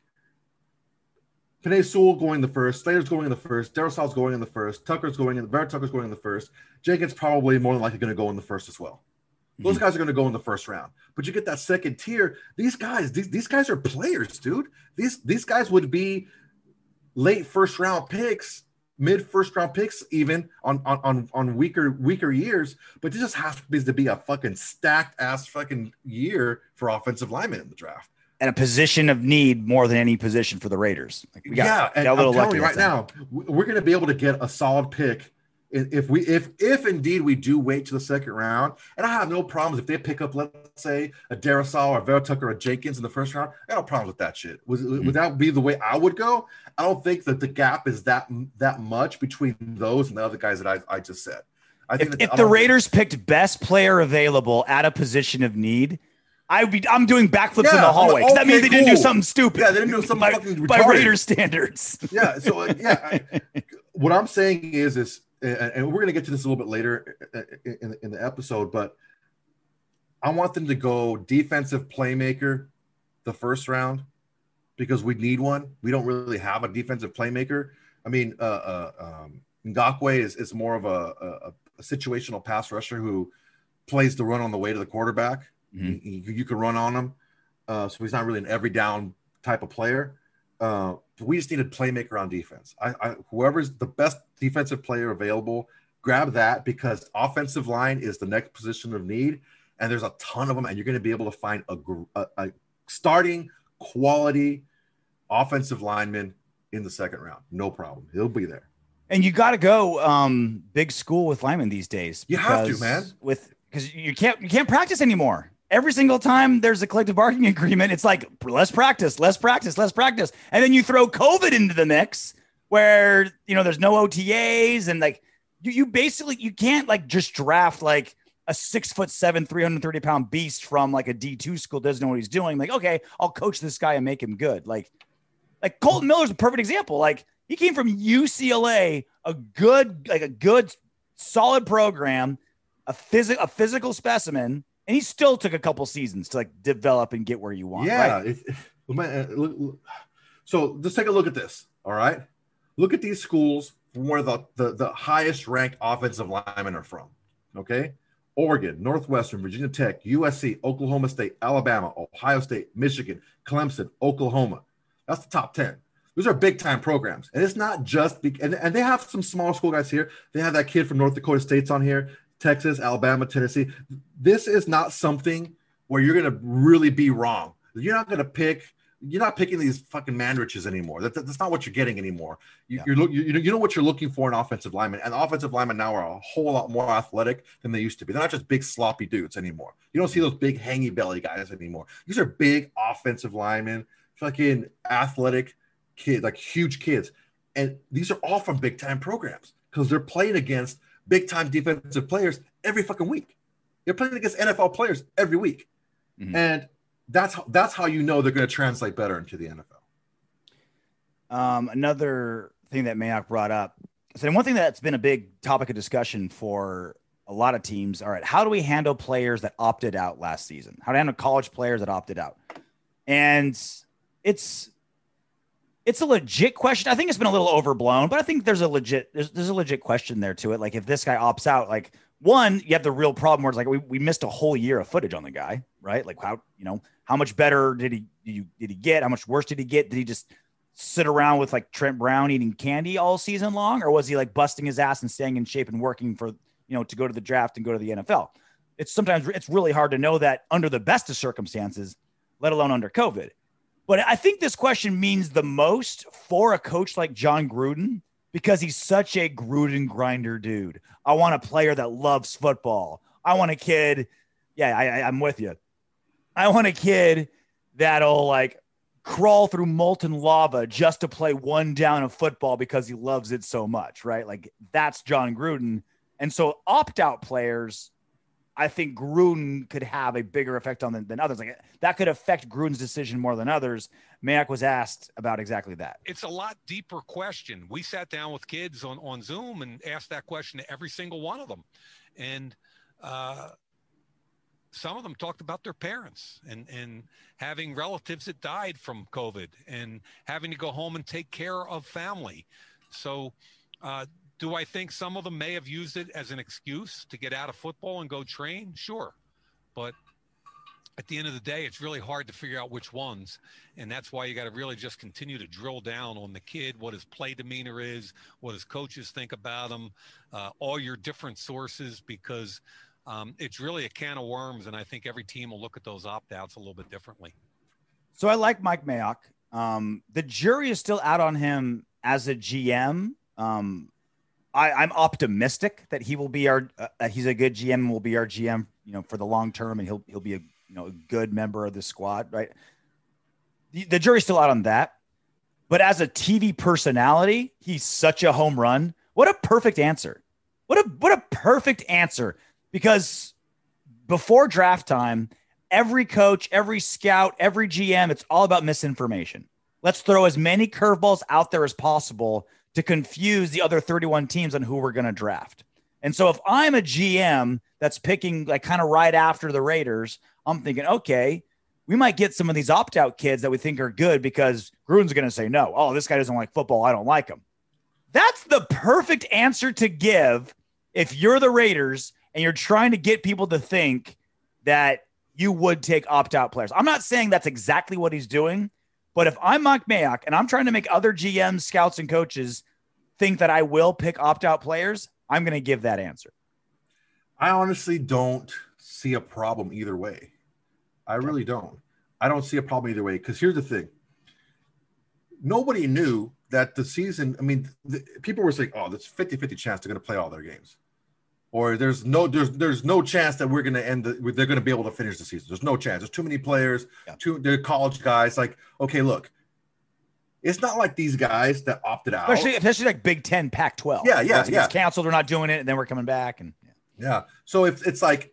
Penei Sewell going the first, Slater's going in the first, Darrisaw's going in the first, Tucker's going in, Vera Tucker's going in the first. Jenkins probably more than likely going to go in the first as well. Those guys are going to go in the first round. But you get that second tier. These guys, these, these guys are players, dude. These these guys would be late first round picks, mid first round picks, even on on on, on weaker weaker years. But this just happens to be a fucking stacked ass fucking year for offensive linemen in the draft. And a position of need more than any position for the Raiders. Like we got, yeah, and got a little I'm telling lucky you with right that. now, we're going to be able to get a solid pick if we if if indeed we do wait to the second round. And I have no problems if they pick up, let's say, a Darrisaw or Vera Tucker or Jenkins in the first round. I have no problems with that shit. Would, Mm-hmm. would that be the way I would go? I don't think that the gap is that that much between those and the other guys that I, I just said. I think If, that if I the don't- Raiders picked best player available at a position of need, I'd be I'm doing backflips in Yeah, the I'm hallway. like, 'Cause that okay, means they didn't do cool. something stupid. Yeah, they didn't do something by, fucking by retarded. Raiders standards. yeah so uh, yeah I, what I'm saying is is and, and we're going to get to this a little bit later in, in, in the episode, but I want them to go defensive playmaker the first round, because we need one. We don't really have a defensive playmaker. I mean, uh, uh, um, Ngakoue is, is more of a, a, a situational pass rusher who plays the run on the way to the quarterback. Mm-hmm. He, he, you can run on him. Uh, so he's not really an every down type of player. Uh, we just need a playmaker on defense. I, I, whoever's the best defensive player available, grab that, because offensive line is the next position of need. And there's a ton of them. And you're going to be able to find a, a, a starting quality offensive lineman in the second round. No problem. He'll be there. And you got to go um, big school with linemen these days. You have to, man. With because you can't you can't practice anymore. Every single time there's a collective bargaining agreement, it's like less practice, less practice, less practice, and then you throw COVID into the mix, where you know there's no O T As, and like you you basically you can't like just draft like a six foot seven, three hundred thirty pound beast from like a D two school doesn't know what he's doing. Like, okay, I'll coach this guy and make him good. Like, like Colton Miller's a perfect example. Like. He came from U C L A, a good, like a good, solid program, a physical, a physical specimen, and he still took a couple seasons to like develop and get where you want. Yeah. Right? If, if, so just take a look at this. All right. Look at these schools from where the, the, the highest ranked offensive linemen are from. Okay. Oregon, Northwestern, Virginia Tech, U S C, Oklahoma State, Alabama, Ohio State, Michigan, Clemson, Oklahoma. That's the top ten. Those are big time programs. And it's not just, be, and, and they have some small school guys here. They have that kid from North Dakota State's on here, Texas, Alabama, Tennessee. This is not something where you're going to really be wrong. You're not going to pick, you're not picking these fucking Manriches anymore. That, that, that's not what you're getting anymore. You, yeah. you're look, you, you know what you're looking for in offensive linemen. And offensive linemen now are a whole lot more athletic than they used to be. They're not just big sloppy dudes anymore. You don't see those big hangy belly guys anymore. These are big offensive linemen, fucking athletic kids, like huge kids. And these are all from big time programs because they're playing against big time defensive players every fucking week. They're playing against N F L players every week. Mm-hmm. And that's how, that's how you know they're going to translate better into the N F L. Um, another thing that Mayock brought up, so one thing that's been a big topic of discussion for a lot of teams. All right, how do we handle players that opted out last season? How to handle college players that opted out? And it's, It's a legit question. I think it's been a little overblown, but I think there's a legit there's, there's a legit question there to it. Like if this guy opts out, like one, you have the real problem where it's like we, we missed a whole year of footage on the guy, right? Like how you know how much better did he did, you, did he get? How much worse did he get? Did he just sit around with like Trent Brown eating candy all season long, or was he like busting his ass and staying in shape and working for you know to go to the draft and go to the N F L? It's sometimes it's really hard to know that under the best of circumstances, let alone under COVID. But I think this question means the most for a coach like John Gruden because he's such a Gruden grinder dude. I want a player that loves football. I want a kid. Yeah, I, I, I'm with you. I want a kid that'll like crawl through molten lava just to play one down of football because he loves it so much, right? Like that's John Gruden. And so opt-out players, I think Gruden could have a bigger effect on them than others. Like that could affect Gruden's decision more than others. Mayock was asked about exactly that. It's a lot deeper question. We sat down with kids on, on Zoom and asked that question to every single one of them. And uh, some of them talked about their parents and, and having relatives that died from COVID and having to go home and take care of family. So, uh, do I think some of them may have used it as an excuse to get out of football and go train? Sure. But at the end of the day, it's really hard to figure out which ones. And that's why you got to really just continue to drill down on the kid, what his play demeanor is, what his coaches think about him, uh, all your different sources, because um, it's really a can of worms. And I think every team will look at those opt-outs a little bit differently. So I like Mike Mayock. Um, the jury is still out on him as a G M. Um, I, I'm optimistic that he will be our, uh, he's a good G M and will be our G M, you know, for the long term, and he'll, he'll be a, you know, a good member of the squad. Right. The, the jury's still out on that, but as a T V personality, he's such a home run. What a perfect answer. What a, what a perfect answer, because before draft time, every coach, every scout, every G M, it's all about misinformation. Let's throw as many curveballs out there as possible to confuse the other thirty-one teams on who we're going to draft. And so if I'm a G M that's picking like kind of right after the Raiders, I'm thinking, okay, we might get some of these opt-out kids that we think are good because Gruden's going to say no. Oh, this guy doesn't like football. I don't like him. That's the perfect answer to give if you're the Raiders and you're trying to get people to think that you would take opt-out players. I'm not saying that's exactly what he's doing, but if I'm Mike Mayock and I'm trying to make other G Ms, scouts, and coaches think that I will pick opt-out players, I'm going to give that answer. I honestly don't see a problem either way. I really don't. I don't see a problem either way because here's the thing. Nobody knew that the season, I mean, the, people were saying, oh, there's fifty-fifty chance they're going to play all their games. Or there's no there's there's no chance that we're going to end the, they're going to be able to finish the season. There's no chance. There's too many players, yeah. too they're college guys. Like, okay, look, it's not like these guys that opted out. Especially, especially like Big Ten, Pac twelve. Yeah, yeah, Once it yeah. gets canceled, we're not doing it, and then we're coming back. And yeah. yeah. So if it's like,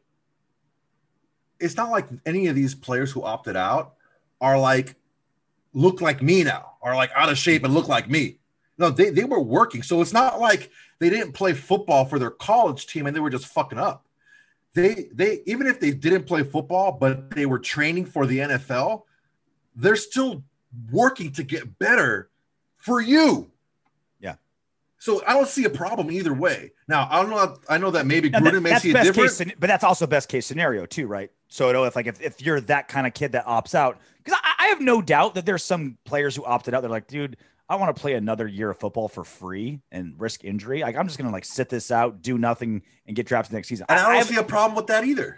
it's not like any of these players who opted out are like, look like me now, are like out of shape and look like me. No, they, they were working. So it's not like they didn't play football for their college team and they were just fucking up. They, they, even if they didn't play football, but they were training for the N F L, they're still working to get better for you. Yeah. So I don't see a problem either way. Now, I don't know. I know that maybe Now, Gruden that, may that's see it best different. case, but that's also best case scenario too, right? So you know, if like if, if you're that kind of kid that opts out, because I, I have no doubt that there's some players who opted out. They're like, dude, I want to play another year of football for free and risk injury. Like I'm just gonna like sit this out, do nothing, and get drafted next season. And I don't I have, see a problem with that either.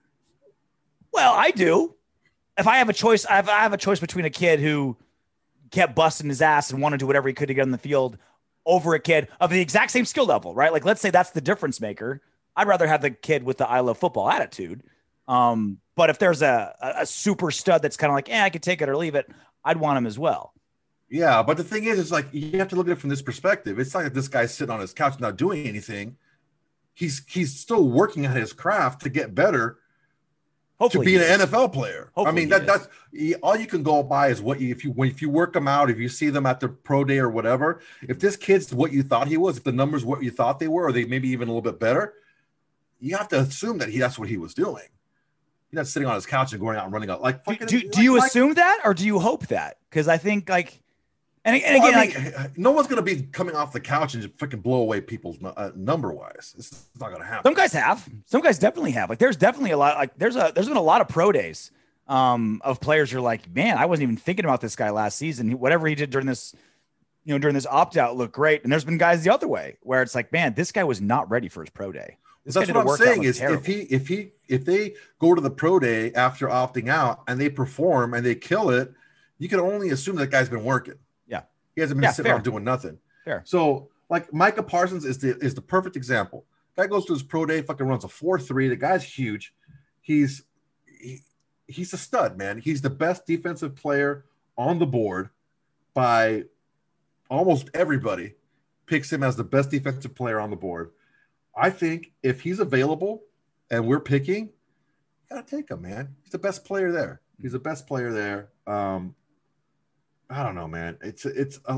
Well, I do. If I have a choice, I have, I have a choice between a kid who kept busting his ass and wanted to do whatever he could to get on the field over a kid of the exact same skill level, right? Like, let's say that's the difference maker. I'd rather have the kid with the I love football attitude. Um, but if there's a, a, a super stud that's kind of like, eh, I could take it or leave it, I'd want him as well. Yeah, but the thing is, it's like you have to look at it from this perspective. It's not like this guy's sitting on his couch not doing anything. He's he's still working at his craft to get better. Hopefully to be an he is. N F L player. Hopefully I mean, he that is. that's you- all you can go by is what you, if you when if you work them out, if you see them at the pro day or whatever. If this kid's what you thought he was, if the numbers what you thought they were, or they maybe even a little bit better, you have to assume that he that's what he was doing. He's not sitting on his couch and going out and running out like. Do, fucking, do, like, do you like- assume that or do you hope that? Because I think like, and, and Well, again, I mean, like no one's gonna be coming off the couch and just freaking blow away people's uh, number wise. It's not gonna happen. some guys have, some guys definitely have. Like, there's definitely a lot. Like, there's a there's been a lot of pro days um, of players who are like, man, I wasn't even thinking about this guy last season. He, whatever he did during this, you know, during this opt out looked great. And there's been guys the other way where it's like, man, this guy was not ready for his pro day. This That's guy did a what I'm workout saying look is terrible. if he if he if they go to the pro day after opting out and they perform and they kill it, you can only assume that guy's been working. Yeah. He hasn't been Yeah, sitting fair. around doing nothing. Fair. So like Micah Parsons is the is the perfect example. Guy goes to his pro day, fucking runs a four three. The guy's huge. He's he, he's a stud, man. He's the best defensive player on the board by almost everybody picks him as the best defensive player on the board. I think if he's available and we're picking, you gotta take him, man. He's the best player there. He's the best player there. Um, I don't know, man. It's it's. Uh,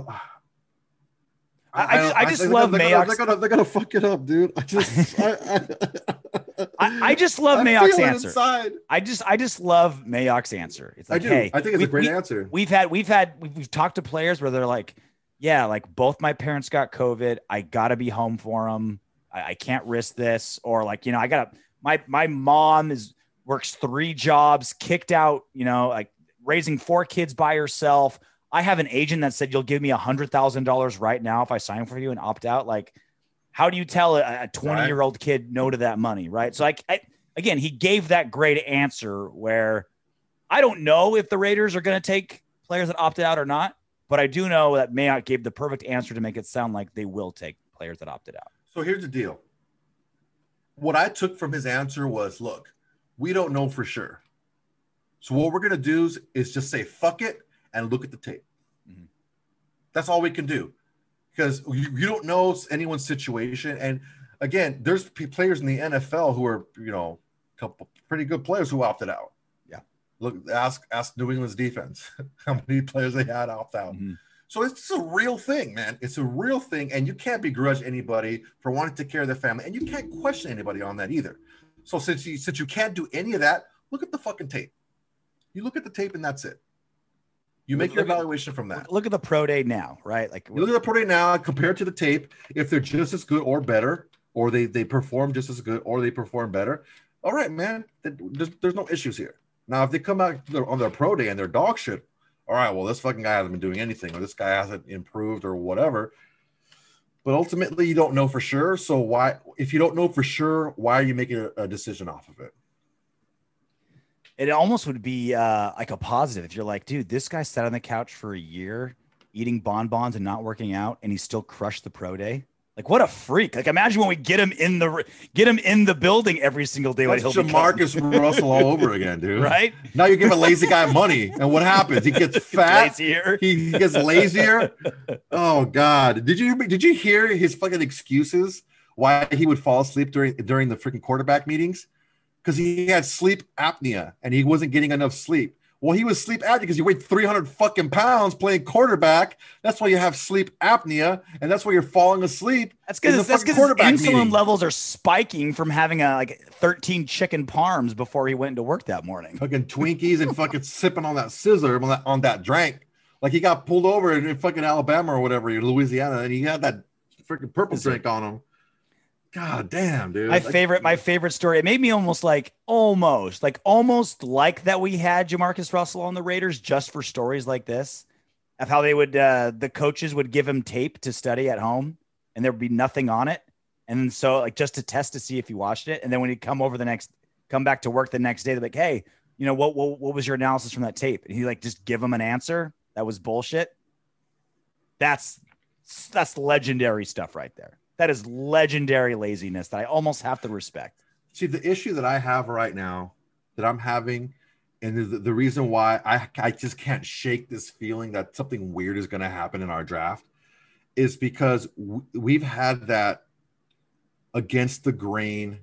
I, I just, I just they're love gonna, they're Mayock's. Gonna, they're, gonna, they're gonna fuck it up, dude. I just. I, I, I, I just love I Mayock's feel it answer. inside. I just, I just love Mayock's answer. It's like, I do. hey, I think it's we- a great we- answer. We've had, we've had, we've, we've talked to players where they're like, yeah, like both my parents got COVID. I gotta be home for them. I, I can't risk this. Or like, you know, I gotta, my, my mom is works three jobs, kicked out, you know, like raising four kids by herself. I have an agent that said, you'll give me a hundred thousand dollars right now if I sign for you and opt out. Like, how do you tell a twenty year old kid no to that money? Right. So like, I, again, he gave that great answer where I don't know if the Raiders are going to take players that opted out or not, but I do know that Mayock gave the perfect answer to make it sound like they will take players that opted out. So here's the deal. What I took from his answer was, look, we don't know for sure. So what we're going to do is, is just say, fuck it, and look at the tape. Mm-hmm. That's all we can do. Because you, you don't know anyone's situation. And again, there's p- players in the N F L who are, you know, a couple pretty good players who opted out. Yeah. Look, ask ask New England's defense how many players they had opt out. Mm-hmm. So it's a real thing, man. It's a real thing. And you can't begrudge anybody for wanting to take care of their family. And you can't question anybody on that either. So since you since you can't do any of that, look at the fucking tape. You look at the tape and that's it. You make your evaluation from that. Look at the pro day now, right? Like you look at the pro day now compared to the tape. If they're just as good or better, or they they perform just as good or they perform better, all right, man. There's, there's no issues here. Now, if they come out on their pro day and they're dog shit, all right, well, this fucking guy hasn't been doing anything, or this guy hasn't improved, or whatever. But ultimately, you don't know for sure. So why, if you don't know for sure, why are you making a, a decision off of it? It almost would be uh, like a positive if you're like, dude, this guy sat on the couch for a year eating bonbons and not working out, and he still crushed the pro day. Like, what a freak! Like, imagine when we get him in the get him in the building every single day. That's Jamarcus Russell all over again, dude. Right now, you give a lazy guy money, and what happens? He gets fat. Lazier. He gets lazier. Oh God! Did you did you hear his fucking excuses why he would fall asleep during during the freaking quarterback meetings? Because he had sleep apnea and he wasn't getting enough sleep. Well, he was sleep apnea because you weighed three hundred fucking pounds playing quarterback. That's why you have sleep apnea, and that's why you're falling asleep. That's because that's because insulin meeting. levels are spiking from having a like thirteen chicken parms before he went into work that morning. Fucking Twinkies and fucking sipping on that scissor on that, on that drink. Like he got pulled over in, in fucking Alabama or whatever, in Louisiana, and he had that freaking purple drink on him. God damn, dude. My favorite, my favorite story. It made me almost like, almost, like almost like that we had Jamarcus Russell on the Raiders just for stories like this, of how they would, uh, the coaches would give him tape to study at home, and there would be nothing on it, and so like just to test to see if he watched it, and then when he'd come over the next, come back to work the next day, they're like, hey, you know what, what, what was your analysis from that tape? And he like just give him an answer that was bullshit. That's that's legendary stuff right there. That is legendary laziness that I almost have to respect. See, the issue that I have right now that I'm having, and the, the reason why I, I just can't shake this feeling that something weird is going to happen in our draft is because w- we've had that against the grain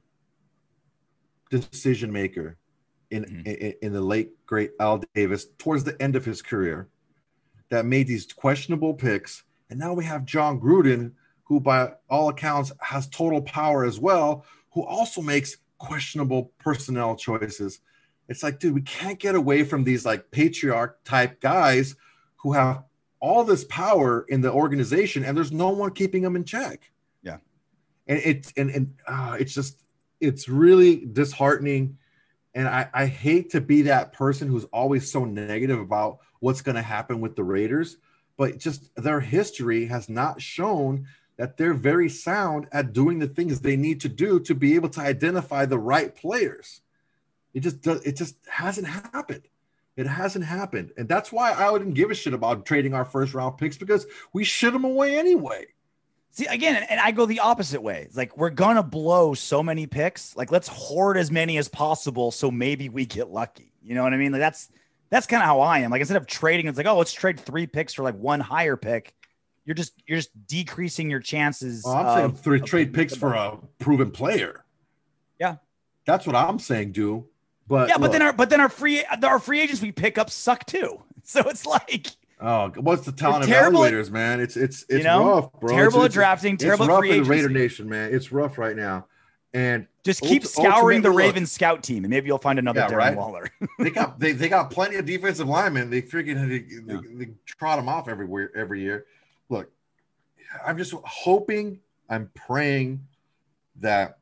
decision maker in, mm-hmm. in, in the late, great Al Davis towards the end of his career that made these questionable picks. And now we have John Gruden, who by all accounts has total power as well, who also makes questionable personnel choices. It's like, dude, we can't get away from these like patriarch type guys who have all this power in the organization and there's no one keeping them in check. Yeah. And it's, and, and uh, it's just, it's really disheartening. And I, I hate to be that person who's always so negative about what's going to happen with the Raiders, but just their history has not shown that they're very sound at doing the things they need to do to be able to identify the right players. It just does. It just hasn't happened. It hasn't happened. And that's why I wouldn't give a shit about trading our first round picks, because we shit them away anyway. See, again, and I go the opposite way. It's like, we're going to blow so many picks. Like, let's hoard as many as possible so maybe we get lucky. You know what I mean? Like, that's that's kind of how I am. Like, instead of trading, it's like, oh, let's trade three picks for like one higher pick. You're just you're just decreasing your chances. Well, I'm of, saying three of trade picks for a proven player. Yeah, that's what I'm saying, do. But yeah, but look, then our but then our free our free agents we pick up suck too. So it's like, oh, what's the talent evaluators, man? It's it's it's you know, rough, bro. Terrible it's, at drafting, it's, terrible it's rough at free in the Raider agency. Nation, man. It's rough right now, and just keep scouring the Ravens look, scout team, and maybe you'll find another yeah, Darren right? Waller. they got they, they got plenty of defensive linemen. They freaking they, yeah. they, they trot them off everywhere every year. Look, I'm just hoping, I'm praying that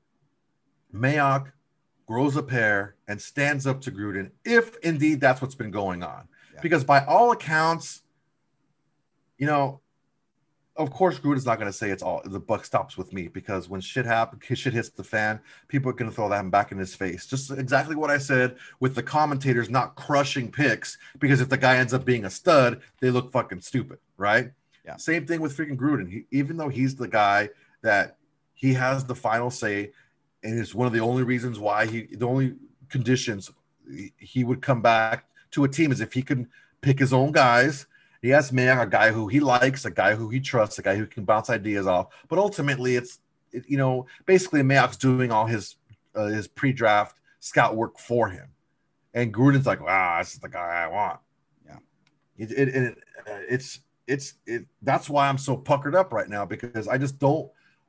Mayock grows a pair and stands up to Gruden, if indeed that's what's been going on. Yeah. Because by all accounts, you know, of course, Gruden's not going to say it's all the buck stops with me, because when shit happens, shit hits the fan, people are going to throw that back in his face. Just exactly what I said with the commentators not crushing picks, because if the guy ends up being a stud, they look fucking stupid, right? Yeah. Same thing with freaking Gruden. He, even though he's the guy that he has the final say, and it's one of the only reasons why he, the only conditions he would come back to a team is if he can pick his own guys. He has Mayock, a guy who he likes, a guy who he trusts, a guy who can bounce ideas off. But ultimately, it's it, you know basically Mayock's doing all his uh, his pre-draft scout work for him, and Gruden's like, wow, this is the guy I want. Yeah, it, it, it uh, it's it's it. That's why I'm so puckered up right now, because I just don't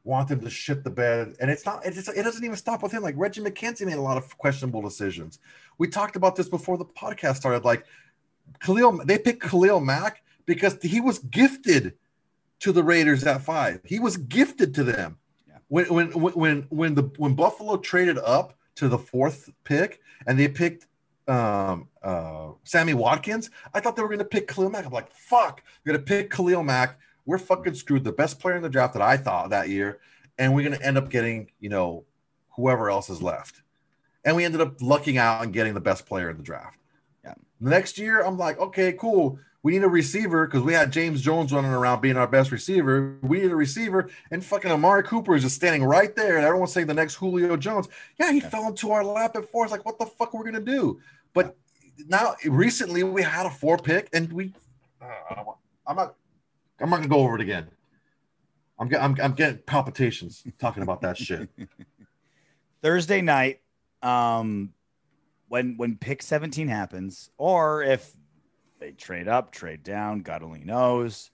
want them to shit the bed. And it's not, it's, it doesn't even stop with him. Like Reggie McKenzie made a lot of questionable decisions. We talked about this before the podcast started. Like Khalil, they picked Khalil Mack because he was gifted to the Raiders at five. He was gifted to them. Yeah. When, when, when, when the, when Buffalo traded up to the fourth pick and they picked um, uh, Sammy Watkins, I thought they were going to pick Khalil Mack. I'm like, fuck, they're going to pick Khalil Mack. We're fucking screwed. The best player in the draft that I thought that year. And we're going to end up getting, you know, whoever else is left. And we ended up lucking out and getting the best player in the draft. Yeah. The next year, I'm like, okay, cool. We need a receiver because we had James Jones running around being our best receiver. We need a receiver. And fucking Amari Cooper is just standing right there. And everyone's saying the next Julio Jones. Yeah, he yeah. fell into our lap at four. It's like, what the fuck are we going to do? But yeah. now, recently, we had a four pick and we, uh, I'm not, I'm not gonna go over it again. I'm getting, I'm, I'm getting palpitations talking about that shit. Thursday night, um, when when pick seventeen happens, or if they trade up, trade down, God only knows.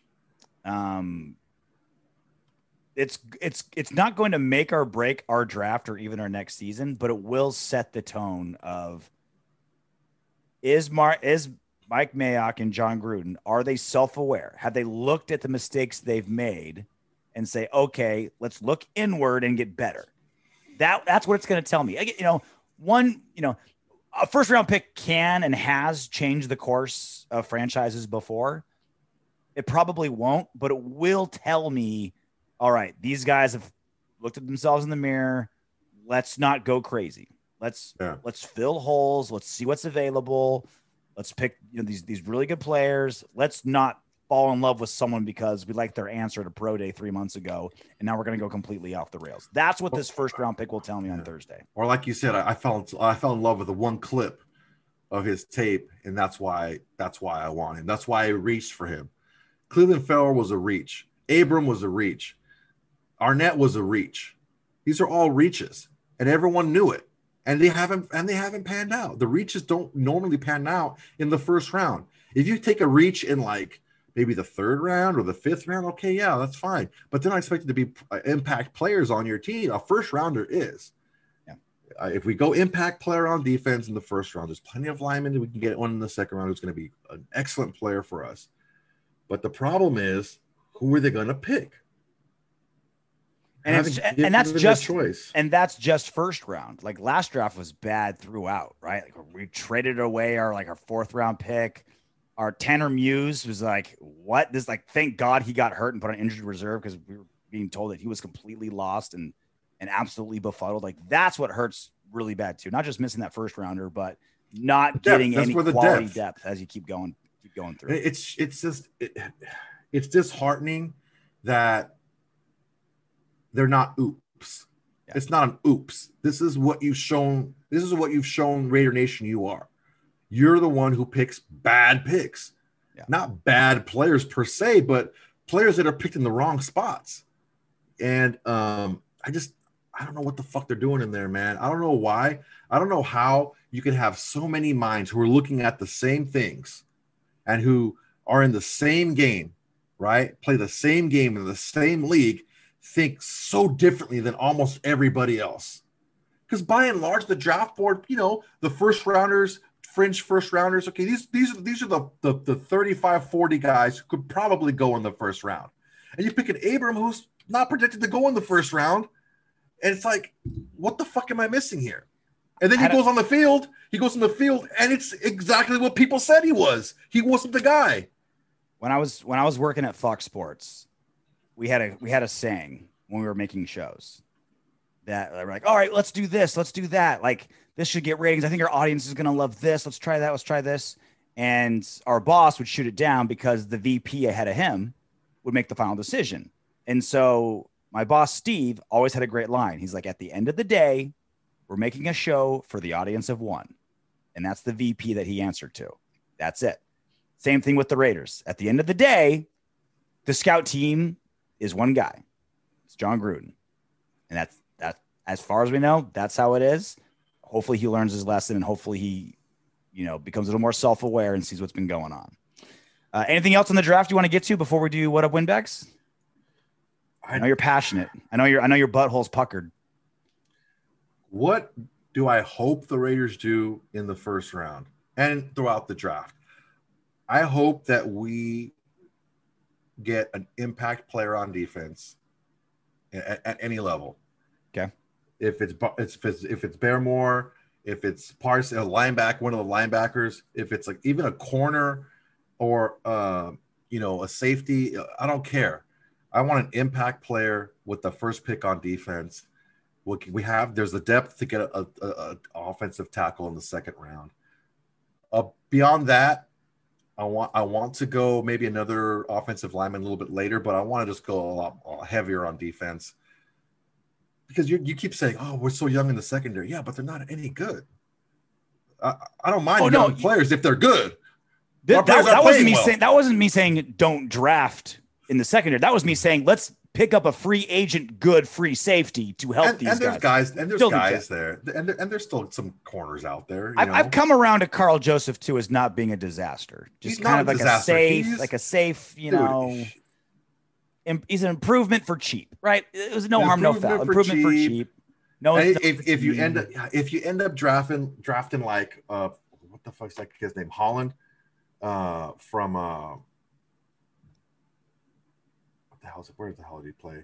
Um, it's it's it's not going to make or break our draft or even our next season, but it will set the tone of is Mar is. Mike Mayock and John Gruden, are they self-aware? Have they looked at the mistakes they've made and say, okay, let's look inward and get better? That that's what it's going to tell me. I get, you know, one, you know, a first round pick can and has changed the course of franchises before. It probably won't, but it will tell me, all right, these guys have looked at themselves in the mirror. Let's not go crazy. Let's yeah. let's fill holes. Let's see what's available. Let's pick, you know, these these really good players. Let's not fall in love with someone because we liked their answer to pro day three months ago, and now we're going to go completely off the rails. That's what this first round pick will tell me on Thursday. Or like you said, I, I fell I fell in love with the one clip of his tape, and that's why that's why I want him. That's why I reached for him. Cleveland Farrell was a reach. Abram was a reach. Arnett was a reach. These are all reaches, and everyone knew it. And they haven't and they haven't panned out. The reaches don't normally pan out in the first round. If you take a reach in like maybe the third round or the fifth round, okay, yeah, that's fine. But they're not expected to be impact players on your team. A first rounder is. Yeah. Uh, if we go impact player on defense in the first round, there's plenty of linemen. We can get one in the second round who's going to be an excellent player for us. But the problem is, who are they going to pick? And, it's, and that's just choice. And that's just first round. Like last draft was bad throughout, right? Like we traded away our like our fourth round pick. Our Tanner Muse was like, what? This like, thank God he got hurt and put on injured reserve because we were being told that he was completely lost and and absolutely befuddled. Like that's what hurts really bad too. Not just missing that first rounder, but not getting any quality depth. depth as you keep going, keep going through. It's it's just it, it's disheartening that. They're not oops. Yeah. It's not an oops. This is what you've shown. This is what you've shown Raider Nation you are. You're the one who picks bad picks. Yeah. Not bad players per se, but players that are picked in the wrong spots. And um, I just, I don't know what the fuck they're doing in there, man. I don't know why. I don't know how you can have so many minds who are looking at the same things and who are in the same game, right? Play the same game in the same league, think so differently than almost everybody else. Because by and large, the draft board, you know, the first rounders, fringe first rounders, okay, these these these are the, the, the thirty-five, forty guys who could probably go in the first round. And you pick an Abram who's not predicted to go in the first round. And it's like, what the fuck am I missing here? And then he goes on the field, he goes on the field, and it's exactly what people said he was. He wasn't the guy. When I was when I was working at Fox Sports, we had a we had a saying when we were making shows that we're like, all right, let's do this, let's do that. Like this should get ratings. I think our audience is gonna love this. Let's try that. Let's try this. And our boss would shoot it down because the V P ahead of him would make the final decision. And so my boss, Steve, always had a great line. He's like, at the end of the day, we're making a show for the audience of one. And that's the V P that he answered to. That's it. Same thing with the Raiders. At the end of the day, the scout team is one guy. It's John Gruden. And that's that. As far as we know, that's how it is. Hopefully he learns his lesson and hopefully he, you know, becomes a little more self-aware and sees what's been going on. Uh, anything else on the draft you want to get to before we do what up win backs? I know you're passionate. I know your I know your butthole's puckered. What do I hope the Raiders do in the first round and throughout the draft? I hope that we get an impact player on defense at, at any level. Okay. If it's if it's if it's Baremore, if it's Parse, a linebacker, one of the linebackers, if it's like even a corner or uh, you know, a safety, I don't care. I want an impact player with the first pick on defense. We have there's the depth to get a, a, a offensive tackle in the second round. Uh, beyond that, I want I want to go maybe another offensive lineman a little bit later, but I want to just go a lot, a lot heavier on defense because you you keep saying, "Oh, we're so young in the secondary." Yeah, but they're not any good. I, I don't mind oh, young no. players if they're good. That, that, that wasn't me well. saying. That wasn't me saying don't draft in the secondary. That was me saying let's pick up a free agent, good free safety to help and, these and there's guys. guys. And there's still guys there, and there, and there's still some corners out there. You I've, know? I've come around to Carl Joseph too as not being a disaster, just He's kind not of a like disaster. a safe, He's- like a safe, you Dude, know. im- He's an improvement for cheap, right? It was no An harm, no improvement foul. for Improvement for cheap. cheap. No, Hey, no if, if you fatigue. end up if you end up drafting drafting like uh what the fuck's that kid's name, Holland, uh from uh what the hell is it? Where the hell did he play?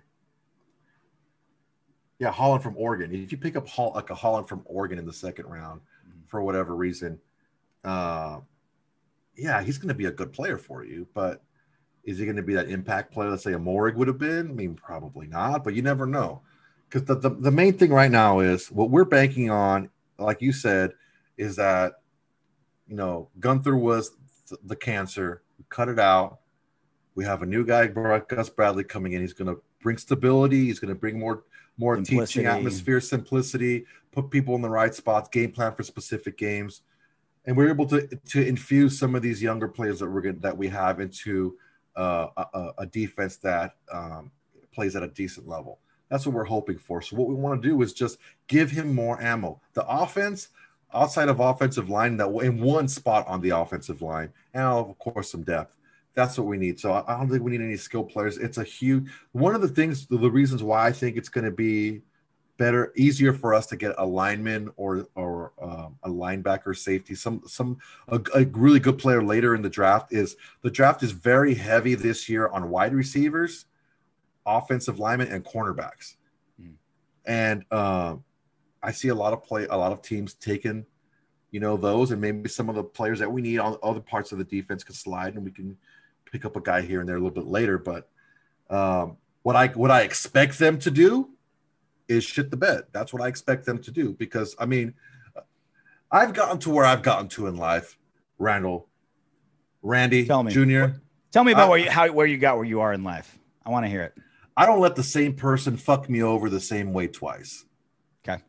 Yeah, Holland from Oregon. If you pick up Hall, like a Holland from Oregon in the second round for whatever reason, uh yeah, he's going to be a good player for you, but is he going to be that impact player? Let's say a Morig would have been. I mean, probably not, but you never know. Because the, the, the main thing right now is what we're banking on, like you said, is that, you know, Gunther was th- the cancer. We cut it out. We have a new guy, Gus Bradley, coming in. He's going to bring stability. He's going to bring more more Simplicity. teaching atmosphere, simplicity, put people in the right spots, game plan for specific games. And we're able to to infuse some of these younger players that we're going that we have into uh, a, a defense that um, plays at a decent level. That's what we're hoping for. So what we want to do is just give him more ammo. The offense, outside of offensive line, that in one spot on the offensive line, and of course some depth. That's what we need. So I don't think we need any skill players. It's a huge one of the things, the reasons why I think it's going to be better, easier for us to get a lineman or or um, a linebacker, safety, some some a, a really good player later in the draft. Is the draft is very heavy this year on wide receivers, offensive linemen, and cornerbacks. Mm. And um, I see a lot of play, a lot of teams taking, you know, those, and maybe some of the players that we need on other parts of the defense can slide, and we can pick up a guy here and there a little bit later. But um, what I what I expect them to do is shit the bed. That's what I expect them to do, because I mean, I've gotten to where I've gotten to in life, Randall, Randy, Tell me. Junior. Tell me about I- where you how where you got where you are in life. I want to hear it. I don't let the same person fuck me over the same way twice. Okay.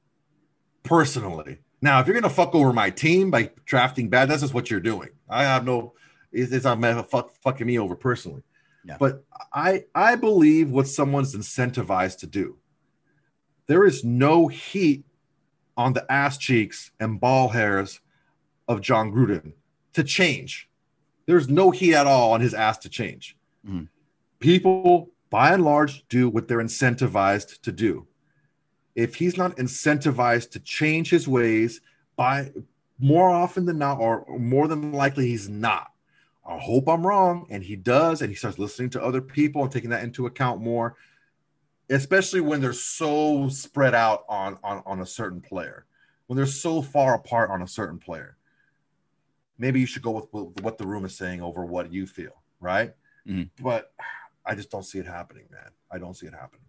Personally. Now, if you're gonna fuck over my team by drafting bad, that's just what you're doing. I have no, it's, it's not fuck, fucking me over personally. Yeah. But I I believe what someone's incentivized to do. There is no heat on the ass cheeks and ball hairs of John Gruden to change. There's no heat at all on his ass to change. Mm-hmm. People, by and large, do what they're incentivized to do. If he's not incentivized to change his ways, by more often than not, or more than likely, he's not. I hope I'm wrong, and he does, and he starts listening to other people and taking that into account more, especially when they're so spread out on, on, on a certain player, when they're so far apart on a certain player. Maybe you should go with, with what the room is saying over what you feel, right? Mm-hmm. But I just don't see it happening, man. I don't see it happening.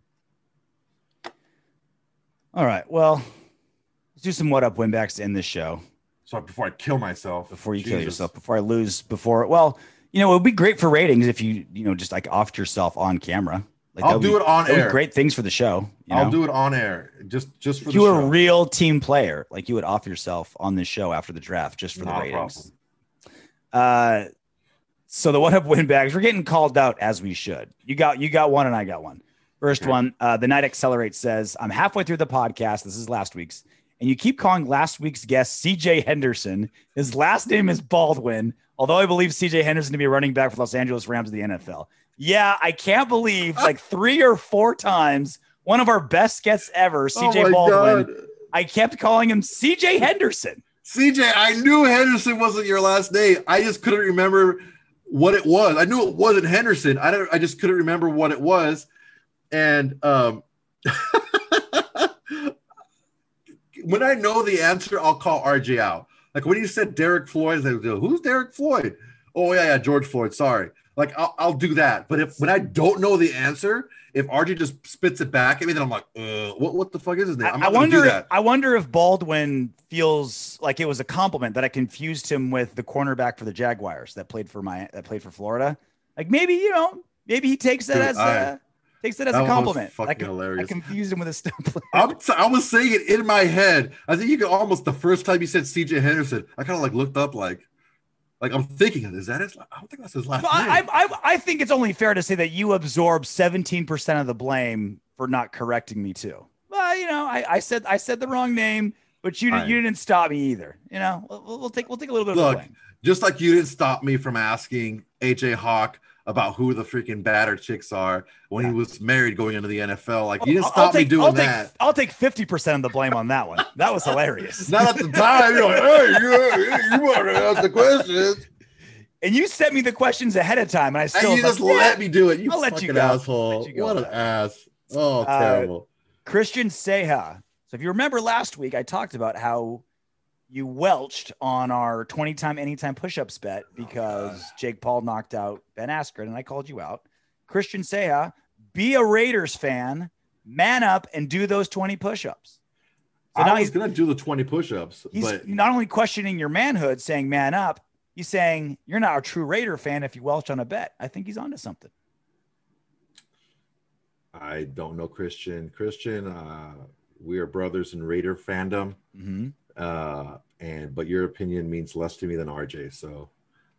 All right. Well, let's do some what up win backs to end this show. So before I kill myself, Before you kill Jesus. yourself, before I lose, before well, you know, it would be great for ratings if you, you know, just like offed yourself on camera. Like I'll that would do be- it on that would be air. Great things for the show. You I'll know? do it on air, just just for If the you were show. a real team player, like you would off yourself on this show after the draft just for Not the a ratings. Uh, so the what up win bags, we're getting called out as we should. You got you got one and I got one. First Okay. one, uh, the Night Accelerate says, I'm halfway through the podcast. This is last week's, and you keep calling last week's guest C J Henderson. His last name is Baldwin, although I believe C J Henderson to be a running back for Los Angeles Rams of the N F L. Yeah, I can't believe like three or four times, one of our best guests ever, C J Oh my Baldwin. God. I kept calling him C J Henderson. C J, I knew Henderson wasn't your last name. I just couldn't remember what it was. I knew it wasn't Henderson. I don't. I just couldn't remember what it was. And um, when I know the answer, I'll call R J out. Like when you said Derek Floyd, I was like, who's Derek Floyd? Oh yeah, yeah, George Floyd. Sorry. Like I'll, I'll do that. But if when I don't know the answer, if R J just spits it back at me, then I'm like, uh, what what the fuck is his name? I'm I not gonna wonder. do that. I wonder if Baldwin feels like it was a compliment that I confused him with the cornerback for the Jaguars that played for my that played for Florida. Like maybe you know, maybe he takes that Dude, as I- a, takes that as that a was compliment. fucking I, con- hilarious. I confused him with a star player. I'm t- I was saying it in my head. I think you could almost the first time you said C J Henderson, I kind of like looked up like, like I'm thinking, is that his? I don't think that's his last Well, name. I, I I think it's only fair to say that you absorb seventeen percent of the blame for not correcting me too. Well, you know, I, I said I said the wrong name, but you didn't Right. you didn't stop me either. You know, we'll, we'll take we'll take a little bit of Look, the blame. just like you didn't stop me from asking A J Hawk about who the freaking batter chicks are when he was married going into the N F L. Like you didn't I'll- stop I'll take, me doing I'll that. Take, I'll take fifty percent of the blame on that one. That was hilarious. Not at the time. You're like, hey, you, you want to ask the questions. And you sent me the questions ahead of time, and I still And you was just like, yeah. let me do it. You I'll let you fucking go. asshole. Let you go What with an that. ass. Oh, Uh, terrible. Christian Seha. So if you remember last week, I talked about how you welched on our twenty-time anytime push-ups bet because Jake Paul knocked out Ben Askren, and I called you out. Christian Seha, be a Raiders fan, man up, and do those twenty push-ups. So now I was he's, going to do the twenty push-ups, he's but not only questioning your manhood, saying man up, he's saying you're not a true Raider fan if you welch on a bet. I think he's onto something. I don't know Christian. Christian, uh, we are brothers in Raider fandom. Mm-hmm. Uh, and but your opinion means less to me than R J. So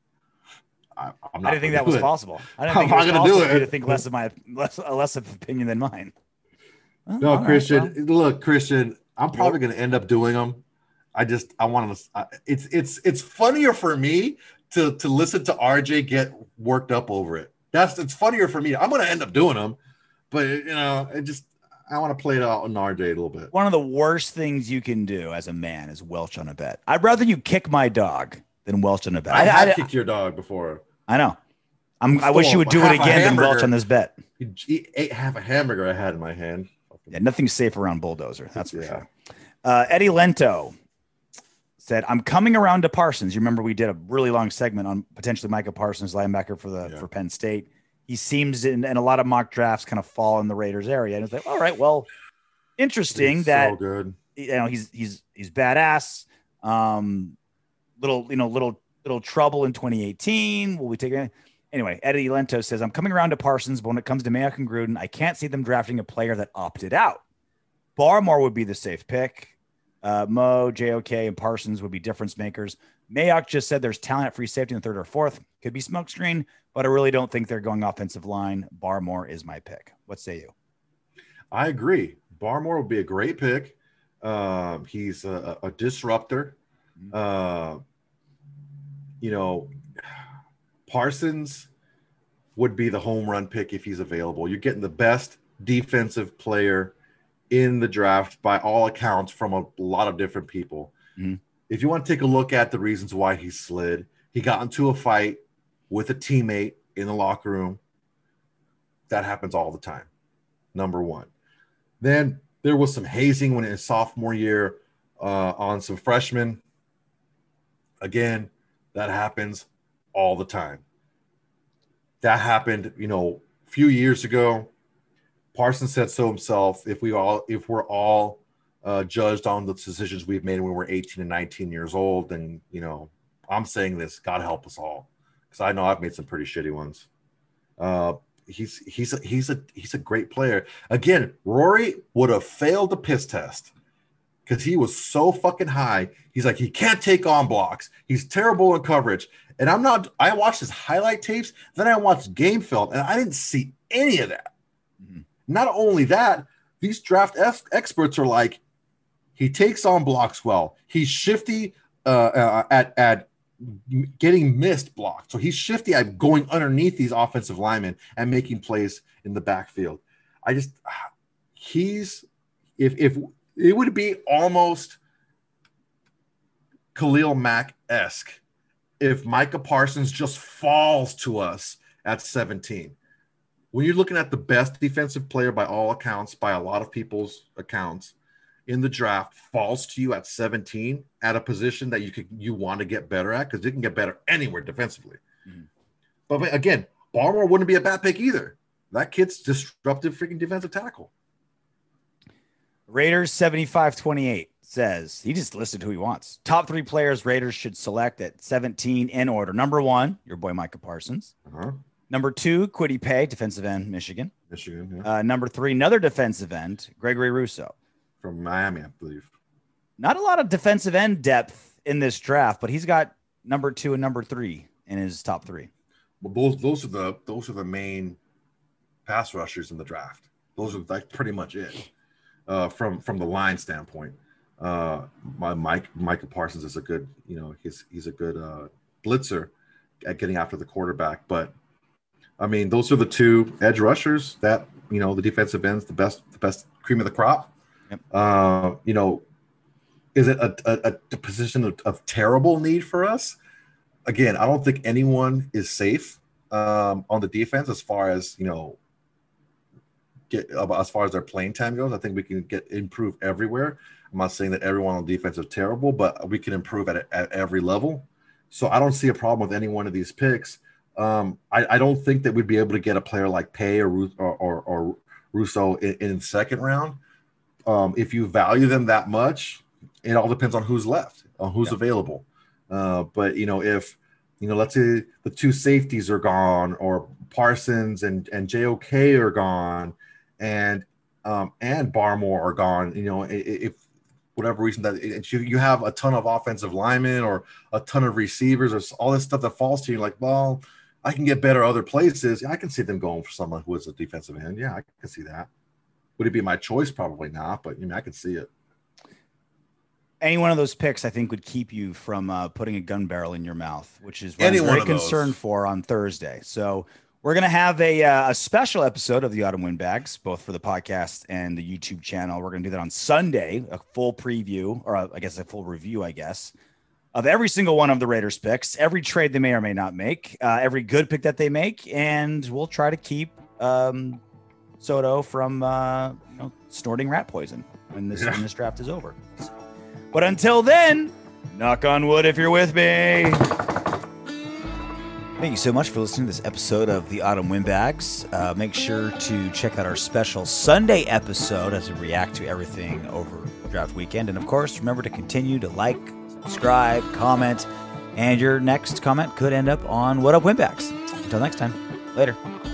I, I'm not I didn't think gonna that was do it. possible. I didn't I'm think it not was gonna possible do for you it. to think less of my less a less of opinion than mine. Well, No, all right, Christian. well, Look, Christian. I'm probably going to end up doing them. I just I want to. I, it's it's it's funnier for me to to listen to R J get worked up over it. That's it's funnier for me. I'm going to end up doing them, but you know, it just I want to play it out on R J a little bit. one of the worst things you can do as a man is welch on a bet. I'd rather you kick my dog than welch on a bet. I, I, have I, kicked your dog before. I know. I'm, I wish Stole you would do it half a again than welch hamburger. on this bet. He, he ate half a hamburger I had in my hand. Yeah, nothing's safe around Bulldozer. That's for Yeah. sure. Uh, Eddie Lento said, I'm coming around to Parsons. You remember we did a really long segment on potentially Micah Parsons, linebacker for the Yeah. for Penn State. He seems in, in a lot of mock drafts kind of fall in the Raiders area. And it's like, all right, well, interesting He's that so good. you know he's he's he's badass. Um, little you know little little trouble in twenty eighteen. Will we take it? Anyway, Eddie Lento says, I'm coming around to Parsons, but when it comes to Mayock and Gruden, I can't see them drafting a player that opted out. Barmore would be the safe pick. Uh, Mo, J O K, and Parsons would be difference makers. Mayock just said there's talent at free safety in the third or fourth. Could be smokescreen, but I really don't think they're going offensive line. Barmore is my pick. What say you? I agree. Barmore would be a great pick. Um, he's a, a disruptor. Uh, you know, Parsons would be the home run pick if he's available. You're getting the best defensive player in the draft by all accounts from a lot of different people. Mm-hmm. If you want to take a look at the reasons why he slid, he got into a fight with a teammate in the locker room. That happens all the time. Number one. Then there was some hazing when in his sophomore year uh, on some freshmen. Again, that happens all the time. That happened, you know, a few years ago. Parsons said so himself. If we all, if we're all uh, judged on the decisions we've made when we were eighteen and nineteen years old, then you know, I'm saying this. God help us all, because I know I've made some pretty shitty ones. Uh, he's he's a, he's a he's a great player. Again, Rory would have failed the piss test because he was so fucking high. He's like, he can't take on blocks. He's terrible in coverage. And I'm not, I watched his highlight tapes, then I watched game film, and I didn't see any of that. Mm-hmm. Not only that, these draft ex- experts are like, He takes on blocks well. He's shifty uh, uh, at at getting missed blocks. So he's shifty at going underneath these offensive linemen and making plays in the backfield. I just he's if if it would be almost Khalil Mack-esque if Micah Parsons just falls to us at seventeen. When you're looking at the best defensive player by all accounts, by a lot of people's accounts in the draft, falls to you at seventeen at a position that you could you want to get better at, because you can get better anywhere defensively. Mm-hmm. But again, Barmore wouldn't be a bad pick either. That kid's disruptive freaking defensive tackle. Raiders seventy-five twenty-eight says, he just listed who he wants. Top three players Raiders should select at seventeen in order. Number one, your boy Micah Parsons. Uh-huh. Number two, Kwity Paye, defensive end, Michigan. Michigan, yeah. Uh, number three, another defensive end, Gregory Rousseau. From Miami, I believe. Not a lot of defensive end depth in this draft, but he's got number two and number three in his top three. Well, those those are the those are the main pass rushers in the draft. Those are like pretty much it uh, from from the line standpoint. Uh, my Mike Micah Parsons is a good, you know, he's he's a good uh, blitzer at getting after the quarterback. But I mean, those are the two edge rushers that, you know, the defensive ends, the best the best cream of the crop. Yep. Uh, you know, is it a, a, a position of, of terrible need for us? Again, I don't think anyone is safe um, on the defense as far as, you know, get as far as their playing time goes. I think we can get improve everywhere. I'm not saying that everyone on defense is terrible, but we can improve at at every level. So I don't see a problem with any one of these picks. Um, I, I don't think that we'd be able to get a player like Paye or or, or, or Rousseau in, in the second round. Um, if you value them that much, it all depends on who's left, on who's yeah. available. Uh, but, you know, if, you know, let's say the two safeties are gone, or Parsons and, and J O K are gone, and um, and Barmore are gone, you know, if whatever reason that it, you, you have a ton of offensive linemen or a ton of receivers or all this stuff that falls to you, like, well, I can get better other places. I can see them going for someone who is a defensive end. Yeah, I can see that. Would it be my choice? Probably not, but I mean, I could see it. Any one of those picks, I think, would keep you from uh, putting a gun barrel in your mouth, which is what Any I'm one very of concerned those. for on Thursday. So we're going to have a, uh, a special episode of the Autumn Windbags, both for the podcast and the YouTube channel. We're going to do that on Sunday, a full preview, or a, I guess a full review, I guess, of every single one of the Raiders picks, every trade they may or may not make, uh, every good pick that they make, and we'll try to keep um, Soto from uh, you know, snorting rat poison when this, Yeah. when this draft is over. But until then, knock on wood if you're with me. Thank you so much for listening to this episode of the Autumn Windbags. Uh, make sure to check out our special Sunday episode as we react to everything over draft weekend. And of course, remember to continue to like, subscribe, comment, and your next comment could end up on What Up Windbags. Until next time, later.